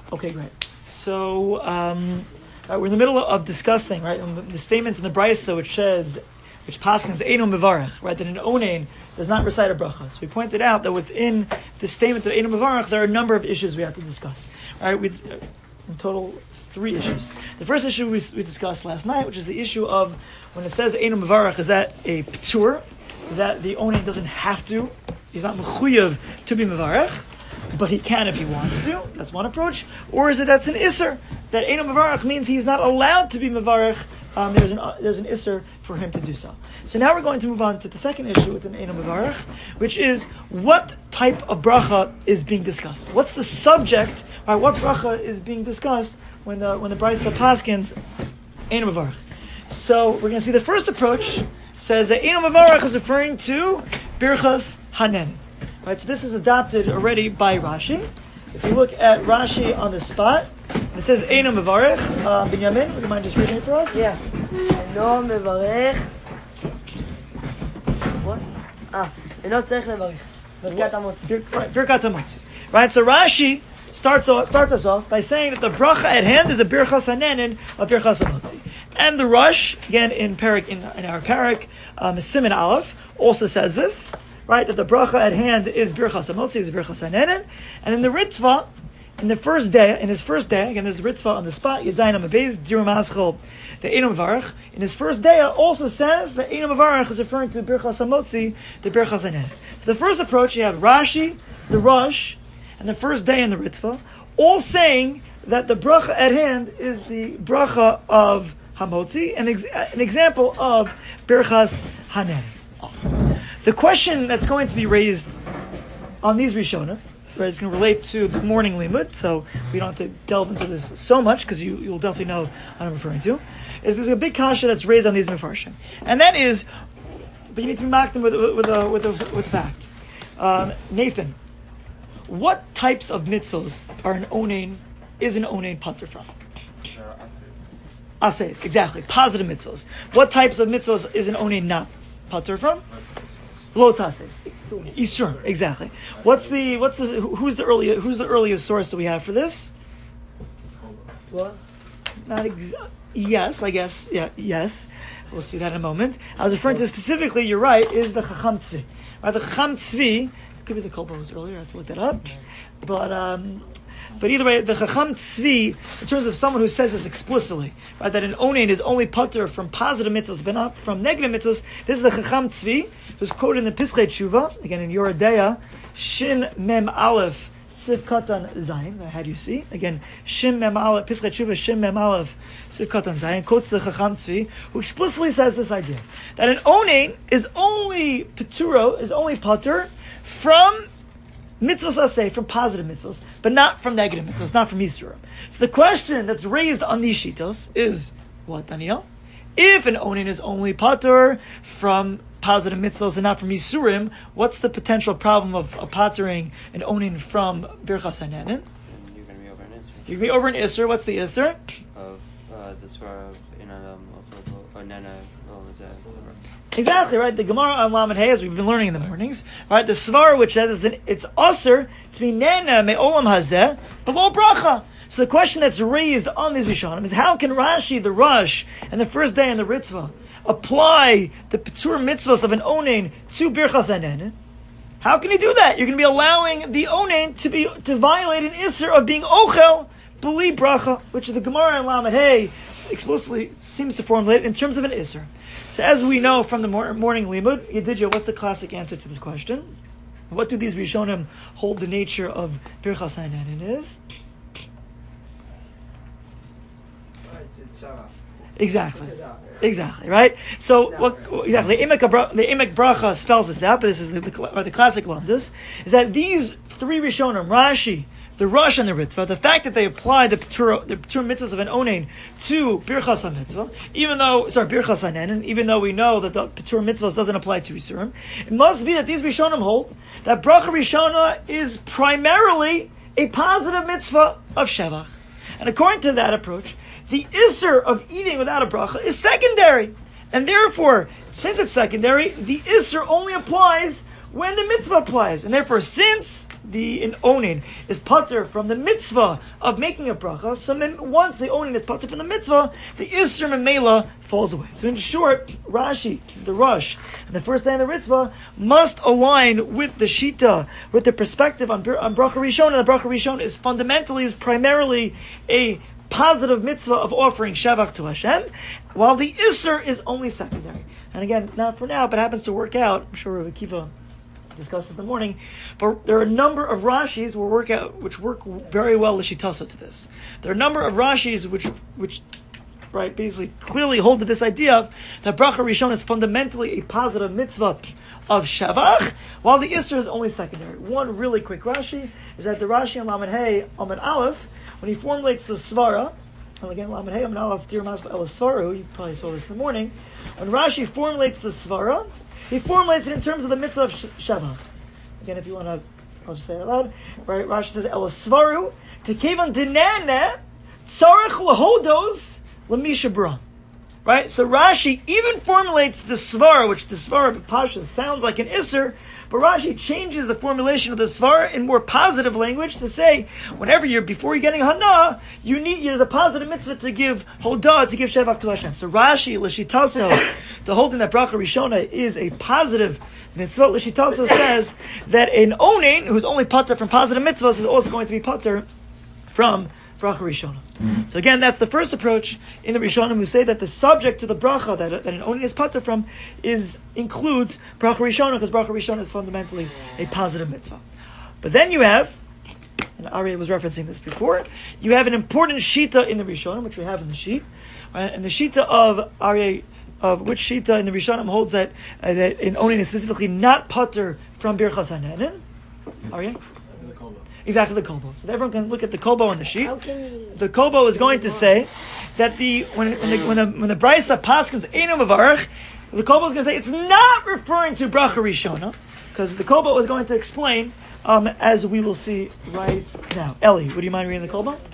Okay, great. So we're in the middle of discussing, right, the statement in the Brisa which paskins Eino Mevarach, right, that an Onein does not recite a bracha. So we pointed out that within the statement of Eino Mevarach, there are a number of issues we have to discuss. All right, in total, 3 issues. The first issue we discussed last night, which is the issue of when it says Eino Mevarach, is that a p'tur, that the Onein doesn't have to, he's not mechuyev to be Mevarach, but he can if he wants to. That's one approach. Or is it that's an isser, that Eino Mevarach means he's not allowed to be Mevarach. There's an isser for him to do so. So now we're going to move on to the second issue with an Eino Mevarach, which is what type of bracha is being discussed. What's the subject? Right, what bracha is being discussed when the Brisa paskins Eino Mevarach? So we're going to see the first approach says that Eino Mevarach is referring to Birchas Hanenin. Right, so this is adopted already by Rashi. If you look at Rashi on the spot, it says Eino Mevarach. Binyamin, would you mind just reading it for us? Yeah. Eino Mevarach. What? Eino tzarich levarich. Birkat hamotzi. Right, Birkat hamotzi. Right, so Rashi starts us off by saying that the bracha at hand is a Birchas Hanenin, a Birchas hamotzi. And the Rush, again in our parak, Siman Aleph, also says this. Right, that the bracha at hand is Birchas Hamotzi, is Birchas Hanenin, and in the Ritva, in his first day, again there's the Ritva on the spot, Yedzayin Amabez, Dirum Aschol, the Eino Mevarach. In his first day, also says that Eino Mevarach is referring to Birchas Hamotzi, the Birchas Hanenin. So the first approach, you have Rashi, the Rush, and the first day in the Ritva, all saying that the bracha at hand is the bracha of Hamotzi, an example of Birchas Hanenin. The question that's going to be raised on these Rishonim, right, is going to relate to the morning limud, so we don't have to delve into this so much, because you'll definitely know what I'm referring to, is there's a big kasha that's raised on these Mefarshim. And that is, but you need to mark them with a fact. Nathan, what types of mitzvos is an onein pater from? Ases, exactly. Positive mitzvos. What types of mitzvos is an onein not pater from? Lo tases. Isur, exactly. Who's the earliest source that we have for this? What? Yes, I guess. Yeah, yes. We'll see that in a moment. I was referring to specifically, you're right, is the Chacham Tzvi. Right, the Chacham Tzvi, it could be the Kolbo was earlier, I have to look that up. But either way, the Chacham Tzvi, in terms of someone who says this explicitly, right, that an onein is only pater from positive mitzvahs, but not from negative mitzvahs, this is the Chacham Tzvi, who's quoted in the Pischei Tshuva, again in Yoredeya, Shin Mem Aleph, Sif Katan Zayin, how do you see? Again, Shin Mem Aleph, Pischei Tshuva, Shin Mem Aleph, Sif Katan Zayin, quotes the Chacham Tzvi, who explicitly says this idea, that an onein is only pater from mitzvahs aseh, from positive mitzvahs, but not from negative mitzvahs, not from Yisurim. So the question that's raised on these shitos is, what, Daniel? If an onein is only pater from positive mitzvahs and not from Yisurim, what's the potential problem of patering an onein from Birchas Hanenin? You're going to be over an Isser. You're going to be over an Isser. What's the Isser? Of the Svar of or Nana. Exactly, right? The Gemara on Lamed Hey, as we've been learning in the mornings, right? The Svar, which says it's Aser to be Nena Me'olam Hazeh, below Bracha. So the question that's raised on these Rishonim is, how can Rashi, the Rush, and the first day in the Ritva apply the Petur mitzvahs of an onein to Birchas Hanenin? How can you do that? You're going to be allowing the onein to violate an Isser of being Ochel, B'li Bracha, which the Gemara in Lamed Hey explicitly seems to formulate in terms of an Isser. So as we know from the morning limud, Yedidya, what's the classic answer to this question? What do these Rishonim hold the nature of Birchas Hanenin is? Exactly, right? So, exactly, the Emek Bracha spells this out, but this is the classic Lamdus, is that these 3 Rishonim, Rashi, the Rush and the Ritva, the fact that they apply the Petur mitzvahs of an onein to Birchas HaMitzvah, Birchas Hanenin, even though we know that the Petur mitzvahs doesn't apply to Yisurim, it must be that these Rishonim hold that Bracha Rishona is primarily a positive mitzvah of Shevach. And according to that approach, the Isser of eating without a bracha is secondary. And therefore, since it's secondary, the Isser only applies when the mitzvah applies. And therefore, since an onin is pater from the mitzvah of making a bracha, so then once the onin is pater from the mitzvah, the Isser Memela falls away. So in short, Rashi, the Rosh, and the first day of the mitzvah must align with the Shita, with the perspective on bracha Rishon, and the bracha Rishon is primarily a positive mitzvah of offering Shavach to Hashem, while the Isser is only secondary. And again, not for now, but happens to work out. I'm sure Rabbi Kiva discussed this in the morning, but there are a number of Rashis which work very well l'shitaso to this. There are a number of Rashis which right, basically clearly hold to this idea that bracha Rishon is fundamentally a positive mitzvah of Shavach, while the Isser is only secondary. One really quick Rashi is that the Rashi on Lamed Hey, Amud Aleph, when he formulates the Svara, and again, Lamed Hey, Amud Aleph, Dir Masva El Svaru, you probably saw this in the morning, when Rashi formulates the Svara, he formulates it in terms of the mitzvah of Shavach. Again, if you want to, I'll just say it out loud. Right, Rashi says, El Svaru, Tekevan Dinana, Tzarech Lahodos, Lamishabra. Right? So Rashi even formulates the Svara, which the Svara of Pasha sounds like an Isser, but Rashi changes the formulation of the Svara in more positive language to say, before you're getting Hana, there's a positive mitzvah to give Hodah, to give Shevach to Hashem. So Rashi, L'shitaso, the holding that Bracha Rishona is a positive mitzvah, L'shitaso says that an Onein, who's only pater from positive mitzvahs, is also going to be pater from Bracha Rishona. So again, that's the first approach in the Rishonim, who say that the subject to the bracha that an onin is pater from includes Bracha Rishona, because Bracha Rishona is fundamentally a positive mitzvah. But then you have, and Aryeh was referencing this before, you have an important shita in the Rishonim, which we have in the sheet, and the shita of Aryeh, of which shita in the Rishonim holds that an onin is specifically not pater from Birchas Hanenin. Aryeh? Exactly, the Kolbo. So everyone can look at the Kolbo on the sheet. The Kolbo is going to say that when the Brisa paskins Eino Mevarach, the Kolbo is going to say it's not referring to Bracha Rishona, because the Kolbo is going to explain, as we will see right now. Eli, would you mind reading the Kolbo?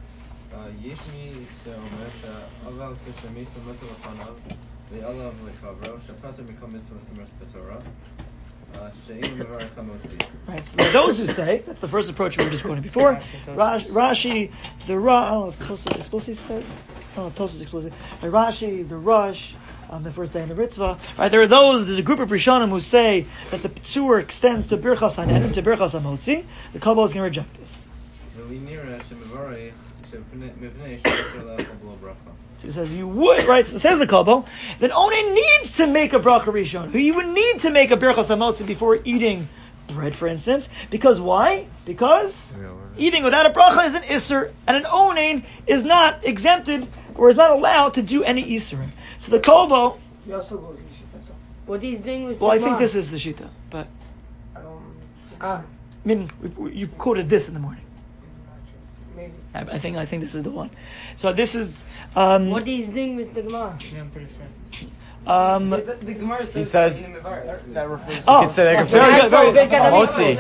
Right, so there are those who say, that's the first approach we were just quoting before, Rashi, I don't know if Tosfos explicitly said, Rashi, the Rosh, on the first day in the Ritzvah. Right, there's a group of Rishonim who say that the P'tzur extends to Birchas Hanenin, to Birchas HaMotzi. The Kabbalah is going to reject this. So he says you would, right? So says the Kabbalah, that Onen needs to make a bracha rishon. He would need to make a birchas hamotzi before eating bread, for instance. Because why? Because eating without a bracha is an isser, and an Onen is not exempted or is not allowed to do any isserim. So the Kabbalah. What he's doing with. Well, I think this is the shita, but I mean, you quoted this in the morning. I think this is the one. So this is what he's doing with the Gemara. Yeah, I'm pretty sure. The Gemara says he says that refers. Oh, you could say that very good. Motzi.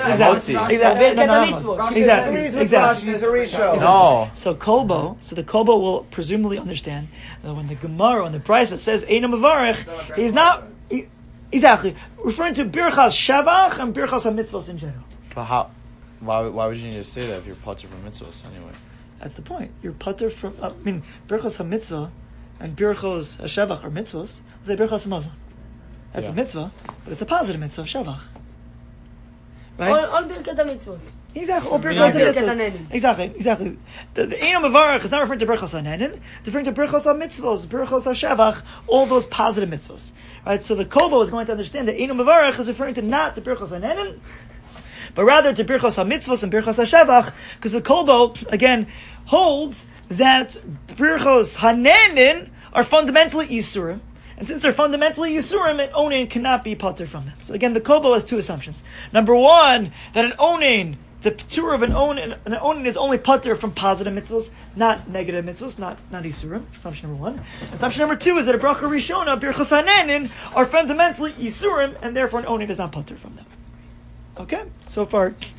Exactly. No. So the Kolbo will presumably understand that when the Gemara, when the Brisa says Eino Mevarech, he's not exactly referring to Birchas Shavach and Birchas HaMitzvos in general. But how? Why would you need to say that if you're pater from mitzvahs anyway? That's the point. You're pater from. Birchos HaMitzvah and Birchos HaShavach are mitzvahs. Say Birchos HaMazon. That's a mitzvah, but it's a positive mitzvah of Shavach. Right? All Birkat HaMitzvot. Exactly. All Birkat HaMitzvot. Exactly. The Eino Mevarech is not referring to Birchos HaNenin. It's referring to Birchos HaMitzvos, Birchos HaShavach, all those positive mitzvahs. Right? So the Kolbo is going to understand that Eino Mevarech is referring to not the Birchos HaNenin, but rather to Birchos HaMitzvos and Birchos HaShavach, because the Kolbo, again, holds that Birchos HaNenin are fundamentally Yisurim, and since they're fundamentally Yisurim, an Onen cannot be pater from them. So again, the Kolbo has two assumptions. Number one, that an Onen, the P'tur of an Onen is only pater from positive mitzvos, not negative mitzvos, not Yisurim. Assumption number one. Assumption number two is that a Bracha Rishona, Birchos HaNenin, are fundamentally Yisurim, and therefore an Onen is not pater from them. Okay, so far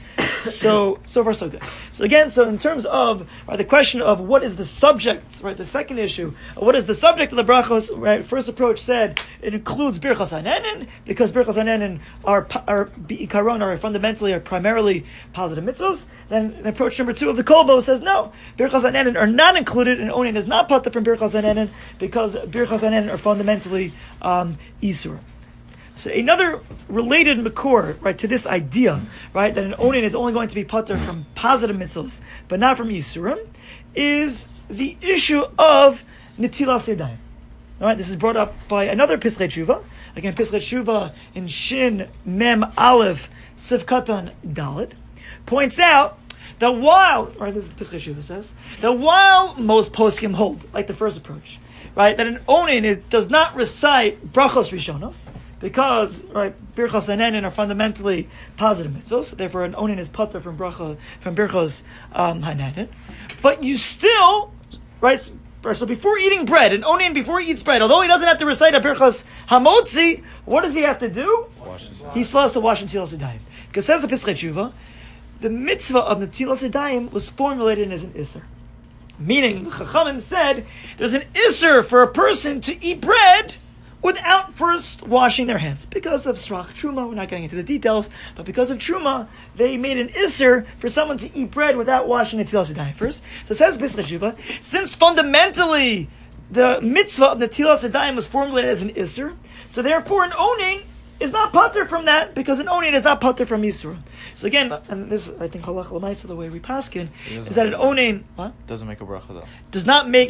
So far so good. So again, so in terms of the question of what is the subject, right? The second issue, what is the subject of the brachos? Right, first approach said it includes birchas hanenin because birchas hanenin are fundamentally are primarily positive mitzvos. Then approach number 2 of the Kolbo says no, birchas hanenin are not included, and onin is not patur from birchas hanenin because birchas hanenin are fundamentally isur. So another related makor, right, to this idea, right, that an onin is only going to be patur from positive mitzvos, but not from yisurim, is the issue of netilas yadayim. All right, this is brought up by another Pischei Tshuva. Again, Pischei Tshuva in Shin Mem Aleph Sif Katan Dalet points out that while, right, this is Pischei Tshuva says, that while most poskim hold, like the first approach, right, that an onin does not recite brachos rishonos, because, right, birchos hanenin are fundamentally positive mitzvos, therefore an onin is patur from birchos hanenin. But you still, right, so before eating bread, an onin before he eats bread, although he doesn't have to recite a birchos hamotzi, what does he have to do? He still has to wash netilas yadayim. Because says the Pischei Tshuva, the mitzvah of netilas yadayim was formulated as an isser. Meaning, the Chachamim said, there's an isser for a person to eat bread without first washing their hands. Because of Srach Truma, we're not getting into the details, but because of Truma, they made an Isser for someone to eat bread without washing Netilas Yadayim first. So it says Pischei Tshuva, since fundamentally the mitzvah of Netilas Yadayim was formulated as an Isser, so therefore an onin is not patur from that, because an onin is not patur from Yisur. So again, and this, I think, halach l'maisa, the way we paskin, is that an onin, what? Doesn't make a bracha though. Does not make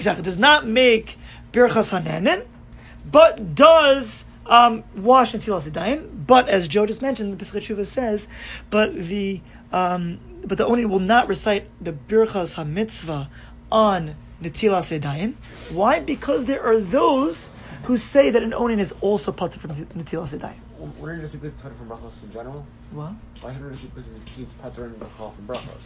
birchas hanenin, but does wash netilas yadayim. But as Joe just mentioned, the Pischei Tshuva says, but the onin will not recite the birchas hamitzvah on netilas yadayim. Why? Because there are those who say that an onin is also patur from netilas yadayim. Wouldn't it just be because it's patur from brachos in general? What? Why shouldn't it just be because he's patur in brachos from brachos?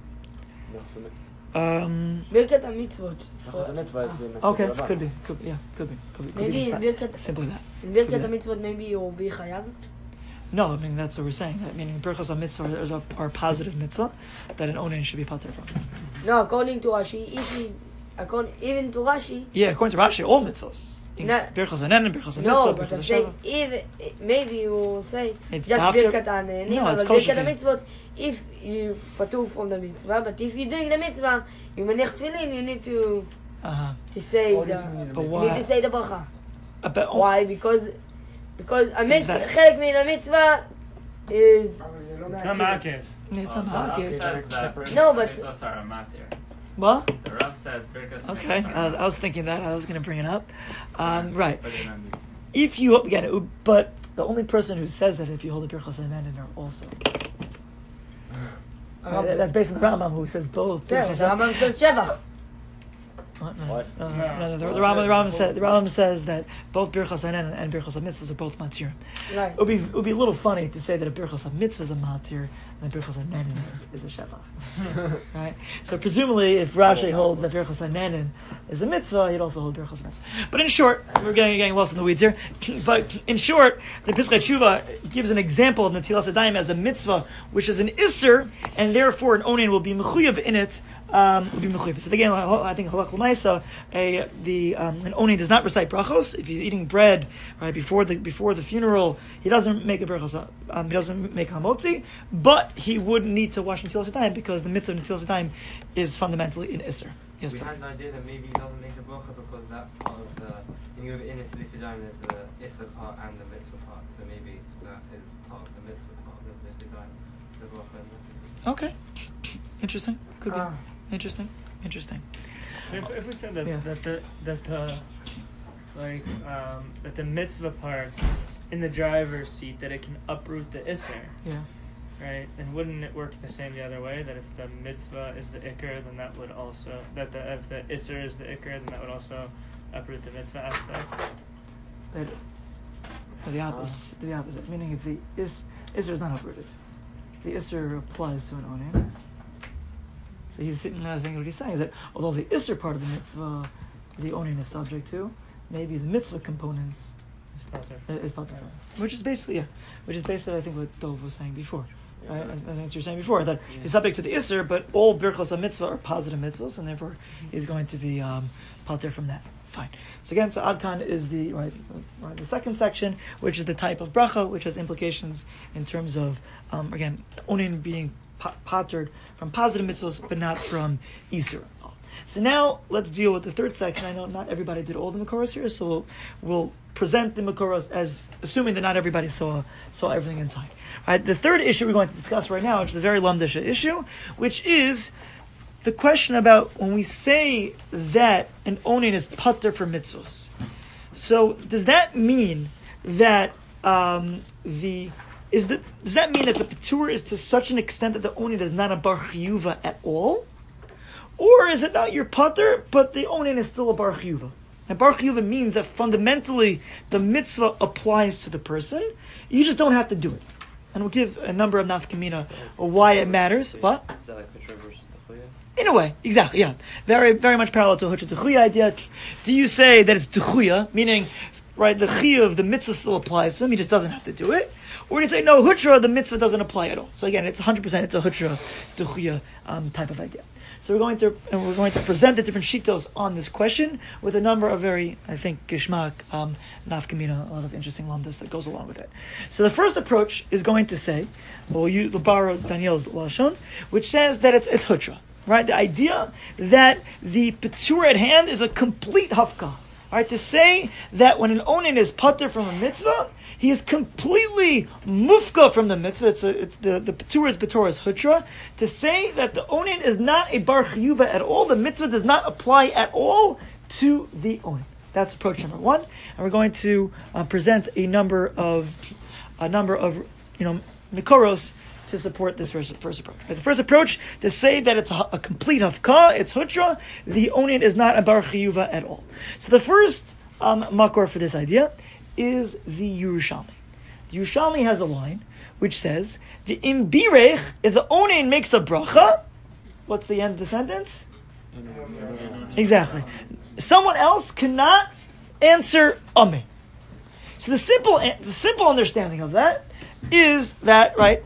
Birkat HaMitzvot. Okay, could be. Maybe in Birkat, simply that. in Birkat HaMitzvot, maybe you'll be chayav. No, I mean that's what we're saying. Meaning birchas HaMitzvah are positive mitzvah that an onin should be patur from. No, according to Rashi, even to Rashi. Yeah, according to Rashi, all mitzvahs. Birchas hanenin, birchas hamitzvah. No, but I'm saying even maybe you will say it's just after, Birkat HaNenim, no, but it's Birkat HaMitzvot. If you patur from the mitzvah, but if you're doing the mitzvah, you manich tefillin, you need to say the bracha. Why? Because a mitzvah, chelek min a mitzvah is. It's not makif. It's not makif. No, but what? The Rav says birkas. Okay, I was thinking that. I was going to bring it up. Right. If you again, but the only person who says that if you hold the birchas hanenin are also. That's based on the Rambam who says both. Yeah, the Rambam says shevach. What? No. The Rambam says that both birchas hanenin and birchas hamitzvahs are both matir. Right. It would be a little funny to say that a birchas hamitzvah is a matir and a birchas hanenin is a shevach. Right? So presumably, if Rashi holds that birchas hanenin is a mitzvah, he'd also hold birchas mitzvah. But in short, we're getting lost in the weeds here. But in short, the Pischei Tshuva gives an example of netilas yadayim as a mitzvah, which is an isser, and therefore an onin will be mechuyev in it. So again, I think halach l'maisa, an onin does not recite brachos. If he's eating bread right before the funeral, he doesn't make a brachos. He doesn't make hamotzi, but he would need to wash netilas yadayim because the mitzvah of netilas yadayim is fundamentally an isser. Yes, we had an idea that maybe he doesn't make the bracha because that's part of the. When you have in it there's the isser part and the mitzvah part. So maybe that is part of the mitzvah part of the bracha. Okay, interesting. Could be. Interesting. If we said that the mitzvah part, since it's in the driver's seat, that it can uproot the isser. Yeah. Right, and wouldn't it work the same the other way? That if the mitzvah is the ikr, then that would also if the isser is the ikr, then that would also uproot the mitzvah aspect. The opposite. Meaning, if the isser is not uprooted, the isser applies to an onin. So he's sitting there thinking what he's saying is that although the isser part of the mitzvah, the onin is subject to, maybe the mitzvah components is patur. Which is basically I think what Dov was saying before. Right? And as you're saying before, that he's subject to the Isser, but all Birchos HaMitzvah are positive mitzvahs, and therefore he's going to be pater from that. Fine. So again, so Adkan is the the second section, which is the type of bracha, which has implications in terms of again onin being patered from positive mitzvahs, but not from Isser. So now let's deal with the third section. I know not everybody did all the Makoros here, so we'll present the Makoros as assuming that not everybody saw everything inside. All right, the third issue we're going to discuss right now, which is a very Lamdisha issue, which is the question about when we say that an onin is pater for mitzvos. So does that mean that does that mean that the patur is to such an extent that the onin is not a bar chiyuva at all? Or is it that you're pater, but the onin is still a bar chiyuva? And bar chiyuva means that fundamentally the mitzvah applies to the person. You just don't have to do it. And we'll give a number of nafkamina why it matters. What? Is that like Patur versus the Chuya? In a way, exactly, yeah. Very, very much parallel to Hutra Techuya idea. Do you say that it's Techuya, meaning, right, the Chiyuv of the mitzvah still applies to him, he just doesn't have to do it? Or do you say, no, Hutra, the mitzvah doesn't apply at all? So again, it's 100%, it's a Hutra Techuya type of idea. So we're going to present the different shittos on this question with a number of very, I think, gishmak, nafkamina, a lot of interesting lamdas that goes along with it. So the first approach is going to say, we'll use the borrow Daniel's lashon, which says that it's hutra, right? The idea that the patur at hand is a complete hafka, right? To say that when an onin is pater from a mitzvah, he is completely mufka from the mitzvah. It's the patur is hutra. To say that the onin is not a bar chiyuva at all, the mitzvah does not apply at all to the onin. That's approach number one, and we're going to present a number of mikoros to support this first approach. The first approach to say that it's a complete hafka, it's hutra. The onin is not a bar chiyuva at all. So the first makor for this idea is the Yerushalmi. The Yerushalmi has a line which says, the imbirech, if the onin makes a bracha, what's the end of the sentence? Exactly. Someone else cannot answer amen. So the simple understanding of that is that, right,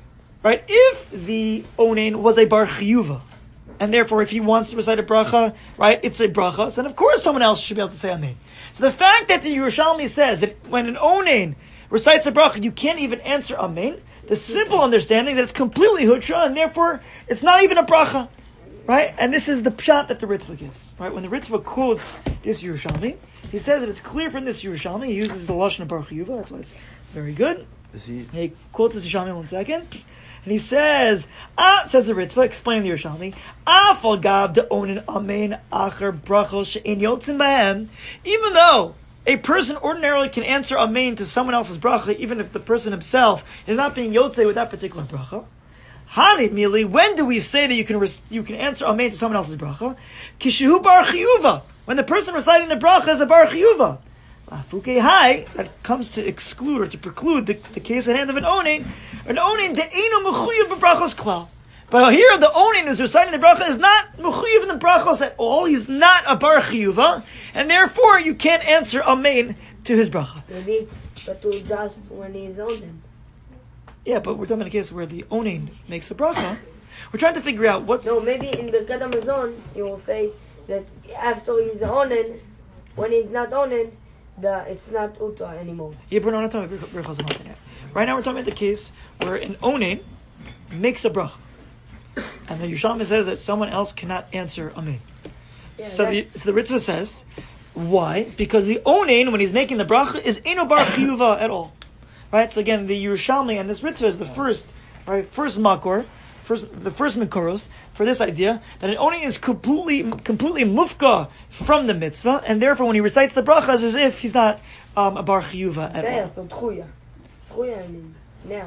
if the onin was a bar chiyuva, and therefore if he wants to recite a bracha, right, it's a bracha, so then of course someone else should be able to say amen. So the fact that the Yerushalmi says that when an onin recites a bracha, you can't even answer amen, the simple understanding that it's completely hutra, and therefore it's not even a bracha, right? And this is the pshat that the Ritva gives, right? When the Ritva quotes this Yerushalmi, he says that it's clear from this Yerushalmi, he uses the lashon of bar chiyuva, that's why it's very good. He quotes this Yerushalmi 1 second. And he says, says the Ritva, explaining the Yerushalmi, Afal gav de onin amen acher brachos she'in yotzin bahem. Even though a person ordinarily can answer amen to someone else's bracha, even if the person himself is not being yotzei with that particular bracha. Hani mili, when do we say that you can answer amen to someone else's bracha? Kishehu bar chiyuva. When the person reciting the bracha is a bar chiyuva. That comes to exclude or to preclude the case at hand of an onin de'enu mechuyev b'brachos klal. But here the onin who's reciting the bracha is not mechuyev in the brachos at all. He's not a bar chiyuva, and therefore you can't answer amen to his bracha. Maybe it's patur just when he's onin. Yeah, but we're talking about a case where the onin makes a bracha. We're trying to figure out what's... No, maybe in Birkat Hamazon you will say that after he's onin, when he's not onin, it's not uta anymore. Yeah, but we're not talking about Birchos HaMatzah yet. Right now we're talking about the case where an onin makes a bracha, and the Yerushalmi says that someone else cannot answer amen. Yeah, so the Ritva says, why? Because the onin, when he's making the bracha, is eno bar chiyuva at all. Right? So again, the Yerushalmi and this Ritva is the first makor, the first mikoros for this idea that an onin is completely mufka from the mitzvah, and therefore when he recites the brachas, as if he's not a bar chiyuva at all. So tchuya, I mean now.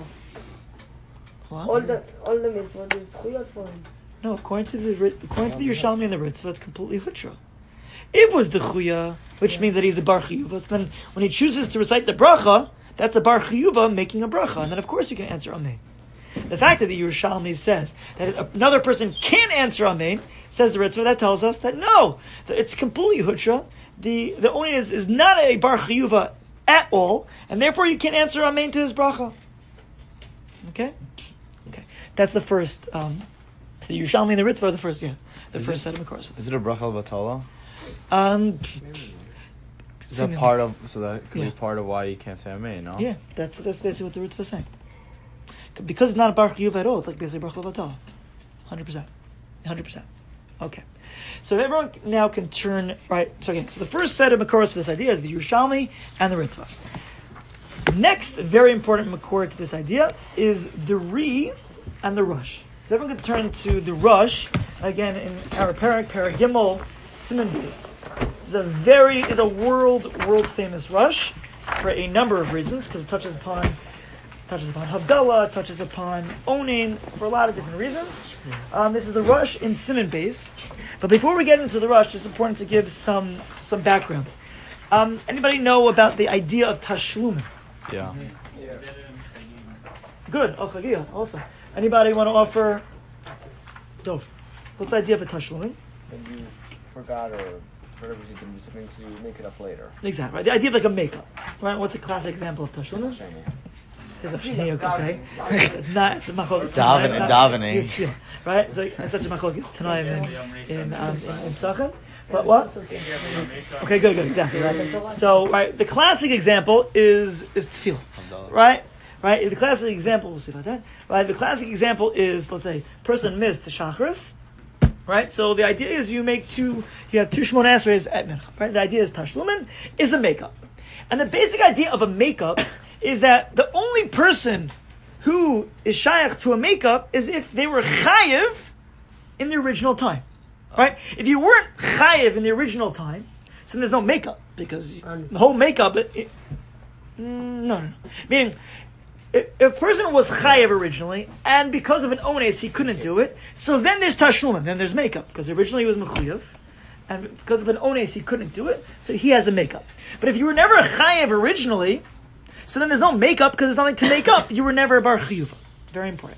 What? All the mitzvah is tchuya for him. No, according to the Yerushalmi and the Ritva, it's completely hutra. If it was the chuya, which means that he's a bar chiyuva, so then when he chooses to recite the bracha, that's a bar chiyuva making a bracha, and then of course you can answer amen. The fact that the Yerushalmi says that another person can answer amen, says the Ritva, that tells us that no, that it's completely hutra. The onin is not a bar chiyuva at all, and therefore you can't answer amen to his bracha. Okay? That's the first. So the Yerushalmi and the Ritva are the first. Yeah, the first set of Makoros. Is it a bracha batala? Is that part of? So that could be part of why you can't say amen, no? Yeah, that's basically what the Ritva is saying. Because it's not a bar chiyuv at all. It's like basically bracha batala. 100%. Okay. So everyone now can turn right. So again, so the first set of Makoros for this idea is the Yerushalmi and the Ritva. Next, very important Makor to this idea is the Ri and the Rush. So everyone can turn to the Rush again in our Parak Gimel Siman Beis. It's a world famous Rush for a number of reasons, because it touches upon Havdalah, touches upon Onin for a lot of different reasons. This is the Rush in Siman Beis. But before we get into the Rush, it's important to give some background. Anybody know about the idea of Tashlumin? Yeah. Good. Oh, Chagiah, also. Anybody want to offer? Dov. What's the idea of a Tashlumin? When you forgot or whatever you can do something to make it up later. Exactly. Right? The idea of like a makeup. Right? What's a classic example of Tashlumin? It's a shniyuk, okay? It's a machlokes. Davening. Right? So it's such a machlokes tonight in Pesachim. But what? Okay, good, exactly. Right. So, right, the classic example is tefillah, right? Right. The classic example, we'll see about that. Right. The classic example is, let's say, person missed the shacharis, right? So the idea is you have two shmona esreis at mincha, right? The idea is tashlumin is a makeup, and the basic idea of a makeup is that the only person who is shayach to a makeup is if they were chayiv in the original time. Right? If you weren't chayiv in the original time, so there's no makeup, because the whole makeup, no. Meaning, if a person was chayiv originally, and because of an ones he couldn't do it, so then there's tashlumin, then there's makeup, because originally he was mechuyev, and because of an ones he couldn't do it, so he has a makeup. But if you were never chayiv originally, so then there's no makeup, because there's nothing to make up. You were never a bar chiyuva. Very important.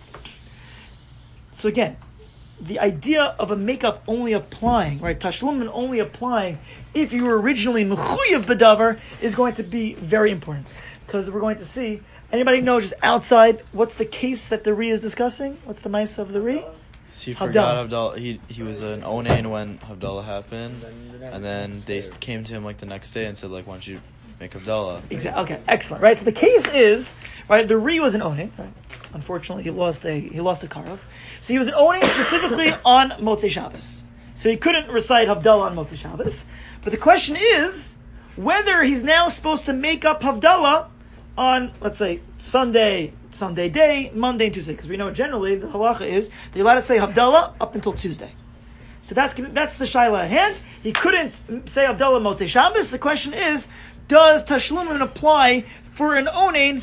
So again, the idea of a makeup only applying, right, tashlumin only applying if you were originally mechuyev b'davar is going to be very important, because we're going to see. Anybody know just outside what's the case that the Ri is discussing? What's the mice of the Ri? So he forgot Havdalah. He was an onain when Havdalah happened, and then they came to him like the next day and said, like, why don't you make Havdalah? Exactly. Okay, excellent. Right. So the case is, right, the Ri was an onain. Right? Unfortunately, he lost a karov. So he was an onain specifically on Motzei Shabbos. So he couldn't recite Havdalah on Motzei Shabbos. But the question is whether he's now supposed to make up Havdalah on, let's say, Sunday day, Monday and Tuesday. Because we know generally the halacha is they're allowed to say Havdalah up until Tuesday. So that's the shaila at hand. He couldn't say Havdalah Motzei Shabbos. The question is, does Tashlumin apply for an onain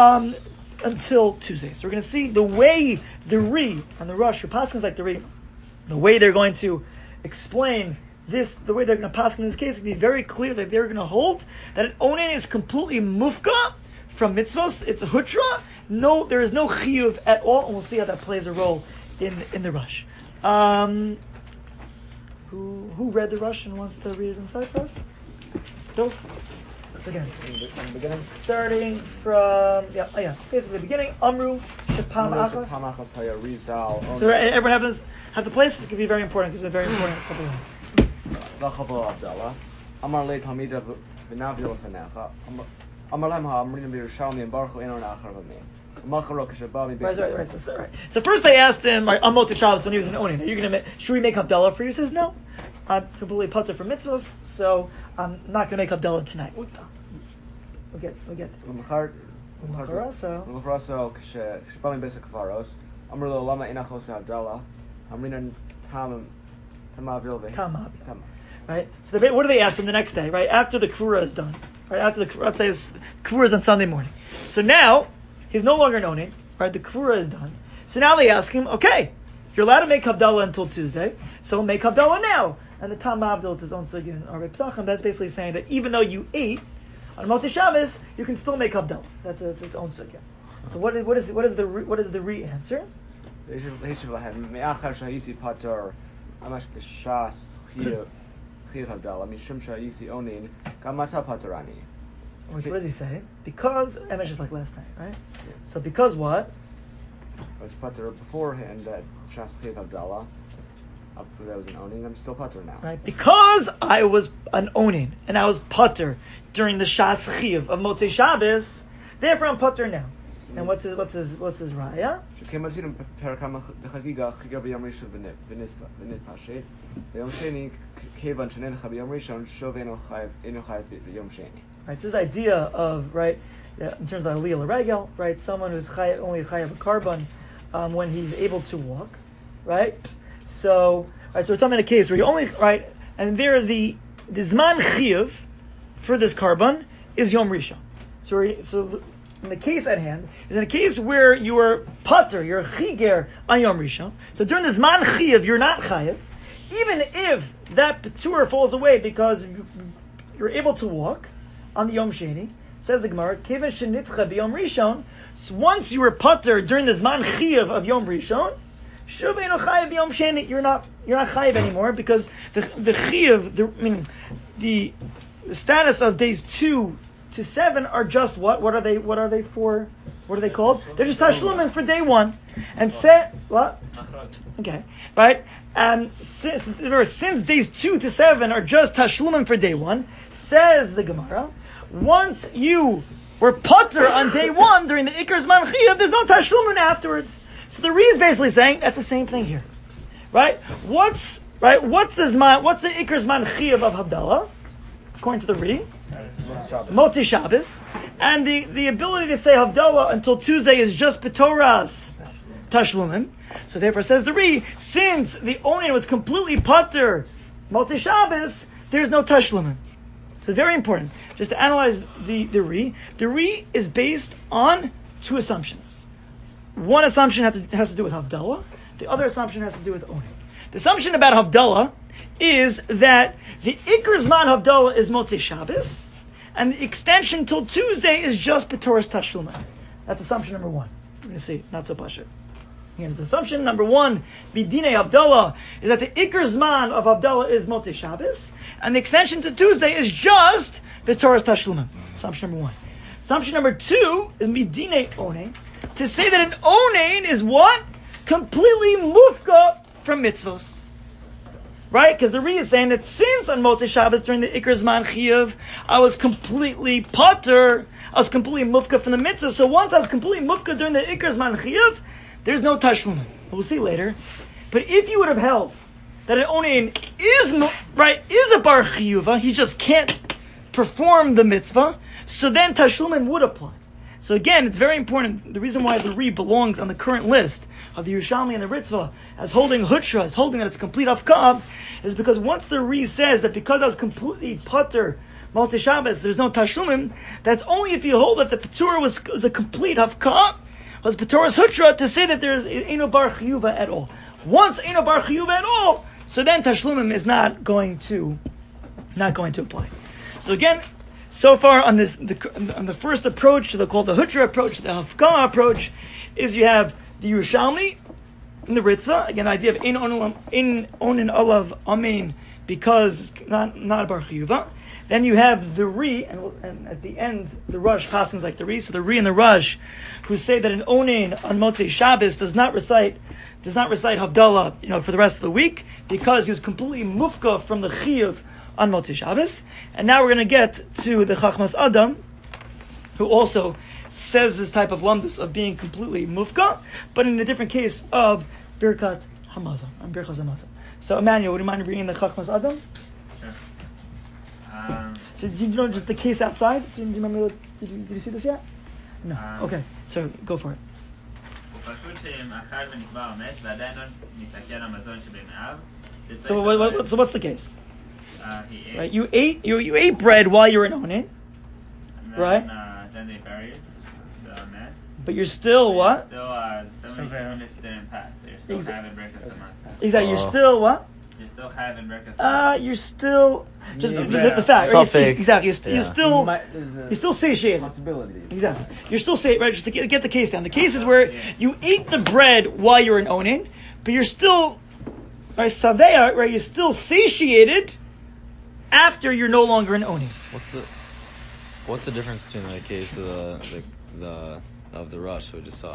until Tuesday? So we're going to see the way the Ri and the Rush, or Paskins like the Ri, the way they're going to explain this, the way they're going to Paskin in this case, to be very clear that they're going to hold that an onain is completely mufka from mitzvos. It's a hutra. No, there is no chiyuv at all, and we'll see how that plays a role in the Rush. Who read the Rush and wants to read it inside for us? Go. So again, starting from basically the beginning. Amru Shapam Achas. So everyone have the place. It could be very important because it's a very important couple of lines. Amar le Talmida v'navil v'necha. Amar lem ha'amrin b'Yerushalmi and Baruch Enon Achar v'mei. Right. So first they asked him, right, on Motzei Shabbos when he was an onain, should we make Havdalah for you? He says no. I'm completely putter from mitzvahs, so I'm not going to make Havdalah tonight. We'll get. Right. So what do they ask him the next day? Right after the Kvura is done. Right after let's say Kvura is on Sunday morning. So now he's no longer an onain. Right. The Kvura is done. So now they ask him, okay, you're allowed to make Havdalah until Tuesday, so make Havdalah now. And the Tam Mavdil, it's his own sugya in Arei Pesachim. That's basically saying that even though you ate on Motzei Shabbos, you can still make Havdalah. That's its own sugya. So what is the Ri answer? So what does he say? Because Emesh is like last night, right? Yeah. So because what? was putter beforehand that Shas Chiv Abdallah. That was an owning. I'm still putter now. Right, because I was an owning and I was putter during the Shas Chiv of Motzei Shabbos. Therefore, I'm putter now. And what's his raya? Right, it's this idea of right in terms of aliyah l'regel, right? Someone who's only chayav a carbon when he's able to walk, right? So, right, so we're talking about a case where you only right, and there the zman chiyuv for this carbon is Yom Rishon. So in the case at hand is in a case where you are pater, you're chiger on Yom Rishon. So during the zman chiyuv, you're not chayav, even if that patur falls away because you're able to walk on the Yom Sheni. Says the Gemara, Kevan shenitcha b'Yom Rishon. So once you were pater during the zman chiyuv of Yom Rishon, shuv eino chayav b'Yom Sheni. You're not chayav anymore because the chiyuv, the status of days 2 to 7 are just what? What are they for? What are they called? They're just tashlumin for day 1. And say what? Okay, right? And since days 2 to 7 are just tashlumin for day 1, says the Gemara, once you were putter on day 1 during the Iker Zman Chiyuv, there's no tashlumin afterwards. So the Ri is basically saying that's the same thing here, right? What's the Iker Zman Chiyuv of Havdalah, according to the Ri? Motzei Shabbos, and the ability to say Havdalah until Tuesday is just B'Torah's Tashlumim. So therefore, says the Ri, since the Onan was completely putter Motzei Shabbos, there's no Tashlumim. So very important, just to analyze the Ri. The Ri is based on 2 assumptions. One assumption has to do with Havdalah. The other assumption has to do with Onan. The assumption about Havdalah is that the Iker Zman Havdalah is Motzei Shabbos, and the extension till Tuesday is just B'Torah's Tashlumah. That's assumption number 1. We're going to see, not so pashut. Again, assumption number 1, B'Dinei Havdalah, is that the Iker Zman of Havdalah is Motzei Shabbos, and the extension to Tuesday is just B'Torah's Tashlumah. Assumption number 1. Assumption number 2 is B'Dinei Onein, to say that an Onein is what? Completely mufka from mitzvos. Right? Because the Ri is saying that since on Motzei Shabbos during the Iker Zman Chiyuv, I was completely pater, I was completely mufka from the mitzvah. So once I was completely mufka during the Iker Zman Chiyuv, there's no tashlumin. We'll see later. But if you would have held that an Onein is a bar chiyuva, he just can't perform the mitzvah, so then tashlumin would apply. So again, it's very important. The reason why the Ri belongs on the current list of the Yerushalmi and the Ritzvah as holding Hutra, as holding that it's complete Hafkah, is because once the Ri says that because I was completely putter Motzei Shabbos, there's no Tashlumim, that's only if you hold that the Patur was a complete Hafkah, was Patur's Hutra, to say that there's Eino Bar Chiyuva at all. Once Eino Bar Chiyuva at all, so then Tashlumim is not going to apply. So again, so far on the first approach, they'll call the Hutra approach, the Hafkah approach, is you have the Yerushalmi and the Ritzvah. Again, the idea of in onin olav amen, because not a bar chiyuva. Then you have the Ri, and at the end the Rush passings like the Ri. So the Ri and the Rush, who say that an onin on Motzei Shabbos does not recite Havdalah, for the rest of the week, because he was completely mufka from the chiyuv on Motzei Shabbos. And now we're going to get to the Chachmas Adam, who also says this type of lumdus of being completely mufka, but in a different case of Birkat Hamazon, and Birchas Hamazon. So Emmanuel, would you mind reading the Chachmas Adam? Sure. So do you know just the case outside? Do you remember? Did you see this yet? No. Okay, so go for it. So what's the case? He ate. Right, you ate bread while you were in Onin, right? Then they buried the mess. But you're still what? Still, 72 minutes didn't pass. So you're still having Birkas Hamazon. Exactly. You're still what? You're still having Birkas Hamazon. You're still just the fact. Right? Exactly. You're still satiated. Possibility. Exactly. You're still satiated. Right? Just to get the case down. The case is where you ate the bread while you were in Onin, but you're still saveya. Right? You're still satiated after you're no longer in Onin. What's the difference between the case of the Rush we just saw?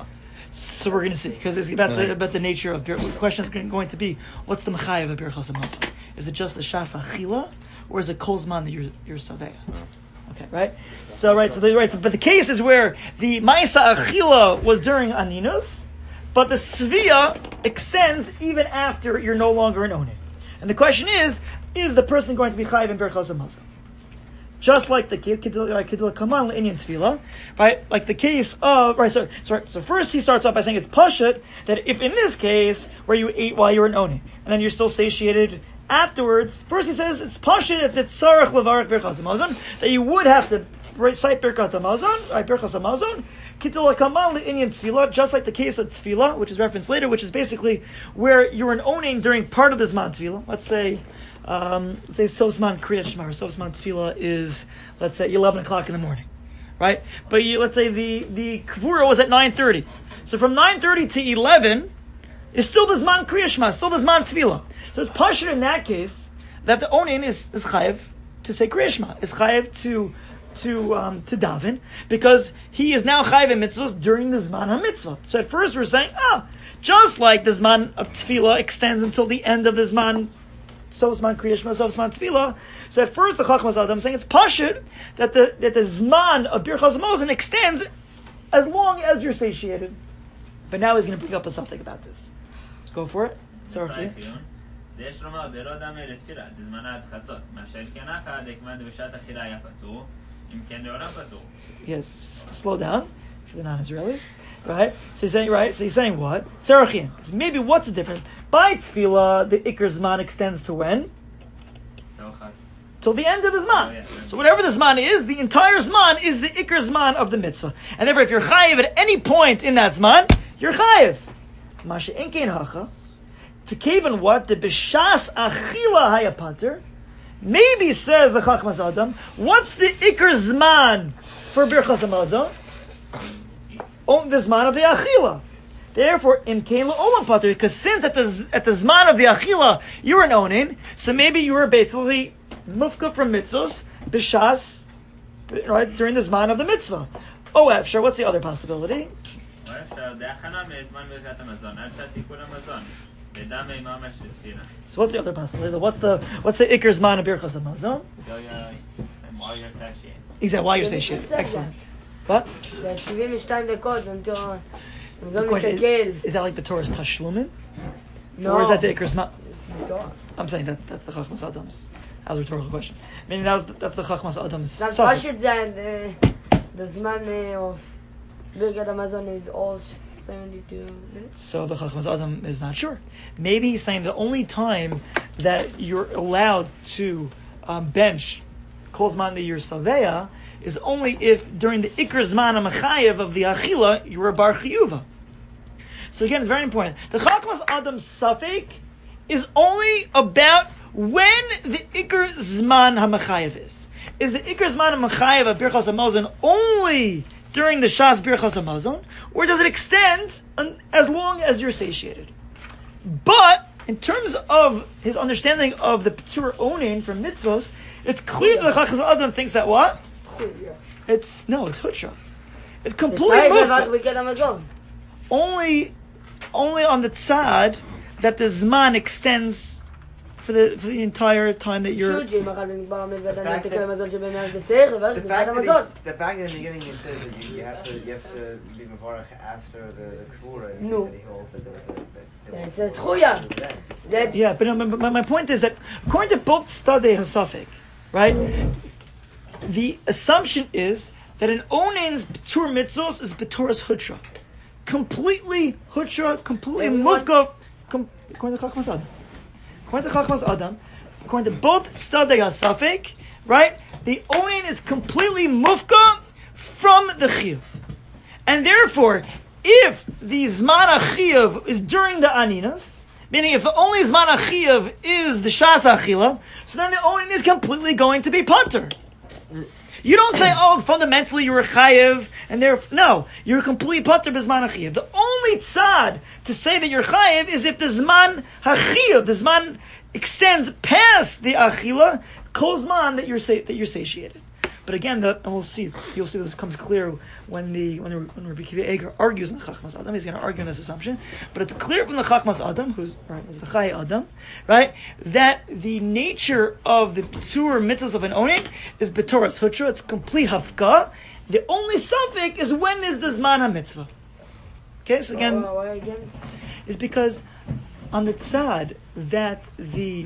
So we're going to see, because it's about the nature of the question is going to be, what's the mechayev of birchas hamazon? Is it just the shas achila, or is it kol zman that you're saveya? Okay, right. So but the case is where the ma'isa achila was during aninus, but the svia extends even after you're no longer an onin. And the question is the person going to be chayiv in birchas hamazon? Just like the kiddush kaman le'inyan tefillah, right? Like the case of So first he starts off by saying it's pashut that if in this case where you ate while you were an onin and then you're still satiated afterwards, first he says it's pashut that it's tzarich levarach birchas hamazon, that you would have to recite birchas hamazon, kiddush kaman le'inyan tefillah, just like the case of tefillah, which is referenced later, which is basically where you're an onin during part of the zman tefillah. Let's say Sosman Kriyat Shema, or Sosman Tefillah is, let's say, 11 o'clock in the morning, right? But let's say the Kvura was at 9:30. So from 9:30 to 11 is still the Zman Kriyat Shema, still the Zman Tefillah. So it's pashut in that case that the onin is chayev to say Kriyat Shema, is chayev to daven, because he is now chayev in mitzvahs during the Zman HaMitzvah. So at first we're saying, just like the Zman of Tefillah extends until the end of the Zman Sosman Kriyashma, Sosman Tefillah. So at first the Chachmas Adam saying it's pashut that the Zman of Birchas Hamazon extends as long as you're satiated. But now he's going to bring up something about this. Go for it. Sorry. Yes, slow down for the non-Israelis. Right? So he's saying what? Tzarachin. Maybe what's the difference? By tefillah, the Iker Zman extends to when? Till the end of the Zman. So whatever the Zman is, the entire Zman is the Iker Zman of the mitzvah. And therefore, if you're chayiv at any point in that Zman, you're chayiv. Masha enkein hacha. To kaven what? The b'shas achila hayapater. Maybe says the Chachmas Adam, what's the Iker Zman for Birchas Hamazon? The Zman of the Achila. Therefore, in Kain La'olam Pater, because since at the Zman of the Achila you were an onin, so maybe you were basically mufka from mitzvos, b'shas, right, during the Zman of the mitzvah. Efshar, what's the other possibility? So what's the other possibility? What's the Iker Zman of Birchas Hamazon? While you're satiated. Exactly, while you're satiated. Excellent. What? Is that like the Torah's Tashlumin? No. Or is that the Iker Zman? It's the Torah. I'm saying that's the Chachmas Adam's. That was a rhetorical question. Meaning that's the Chachmas Adam's. That's pashut that the Zman of Birkat Hamazon is all 72 minutes. So the Chachmas Adam is not sure. Maybe he's saying the only time that you're allowed to bench Kol Zman that you're Saveya is only if during the Iker Zman HaMachayev of the Achila you were Bar Chiyuva. So again, it's very important. The Chachmas Adam's Safek is only about when the Iker Zman HaMachayev is. Is the Iker Zman HaMachayev of Birchas Hamazon only during the Shas Birchas Hamazon, or does it extend as long as you're satiated? But in terms of his understanding of the P'tur Onin from mitzvos, it's clear that the Chachmas Adam thinks that what? It's Hutra. It's completely moved. Only on the tzad that the Zman extends for the entire time that you're. The fact that in the beginning you said that you have to be mevarach after the kvura. No. That he holds that there was a. Yeah, but my point is that according to both Stadei Hasafik, right, the assumption is that an onin's B'tur mitzvos is B'tur's hutra. Completely hutra, completely mufka, according to Chachmas Adam. According to Chachmas Adam, according to both Stadei HaSafek, right, the onin is completely mufka from the chiyuv. And therefore, if the Zman HaChiyuv is during the Aninas, meaning if the only Zman HaChiyuv is the Shas HaChila, so then the onin is completely going to be pater. You don't say, fundamentally you're a chayev, and no, you're completely pater b'zman hachiyev. The only tzad to say that you're chayev is if the zman hachiyev, the zman extends past the achila, kol zman that you're satiated. But again, and you'll see this becomes clear when Rabbi Akiva Eiger argues in the Chachmas Adam. He's going to argue on this assumption, but it's clear from the Chachmas Adam, who's the Chai Adam, right, that the nature of the Tur mitzvahs of an onen is b'toras hutra. It's complete hafka. The only suffix is when is the Zman HaMitzvah. Okay, so again, why again? It's because on the tzad that the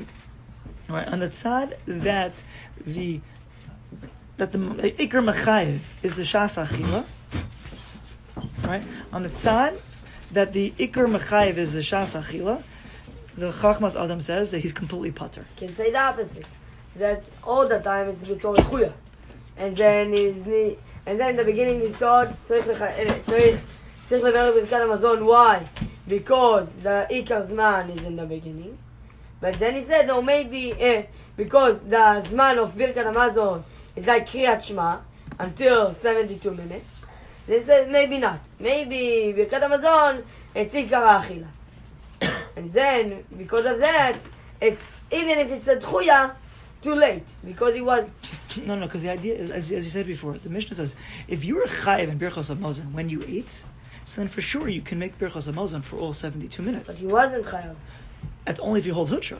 Iker Mechayev is the Shas Achila, right? On the tzad that the Iker Mechayev is the Shas Achila, the Chachmas Adam says that he's completely pater. Can say the opposite. That all the time it's b'torah chuya, and then in the beginning he saw tzarich lever b'Birkat Hamazon. Why? Because the Ikar Zman is in the beginning. But then he said, no, maybe because the Zman of Birkat Hamazon is like Kriyat Shema until 72 minutes. They said maybe not. Maybe Birkat Hamazon it's Ikar Achila. And then because of that, it's even if it's a Tchuya, too late because it was. No, because the idea is, as you said before, the Mishnah says if you were chayiv in Birchos Hamazon when you ate, so then for sure you can make Birchos Hamazon for all 72 minutes. But he wasn't chayav. That's only if you hold hutra.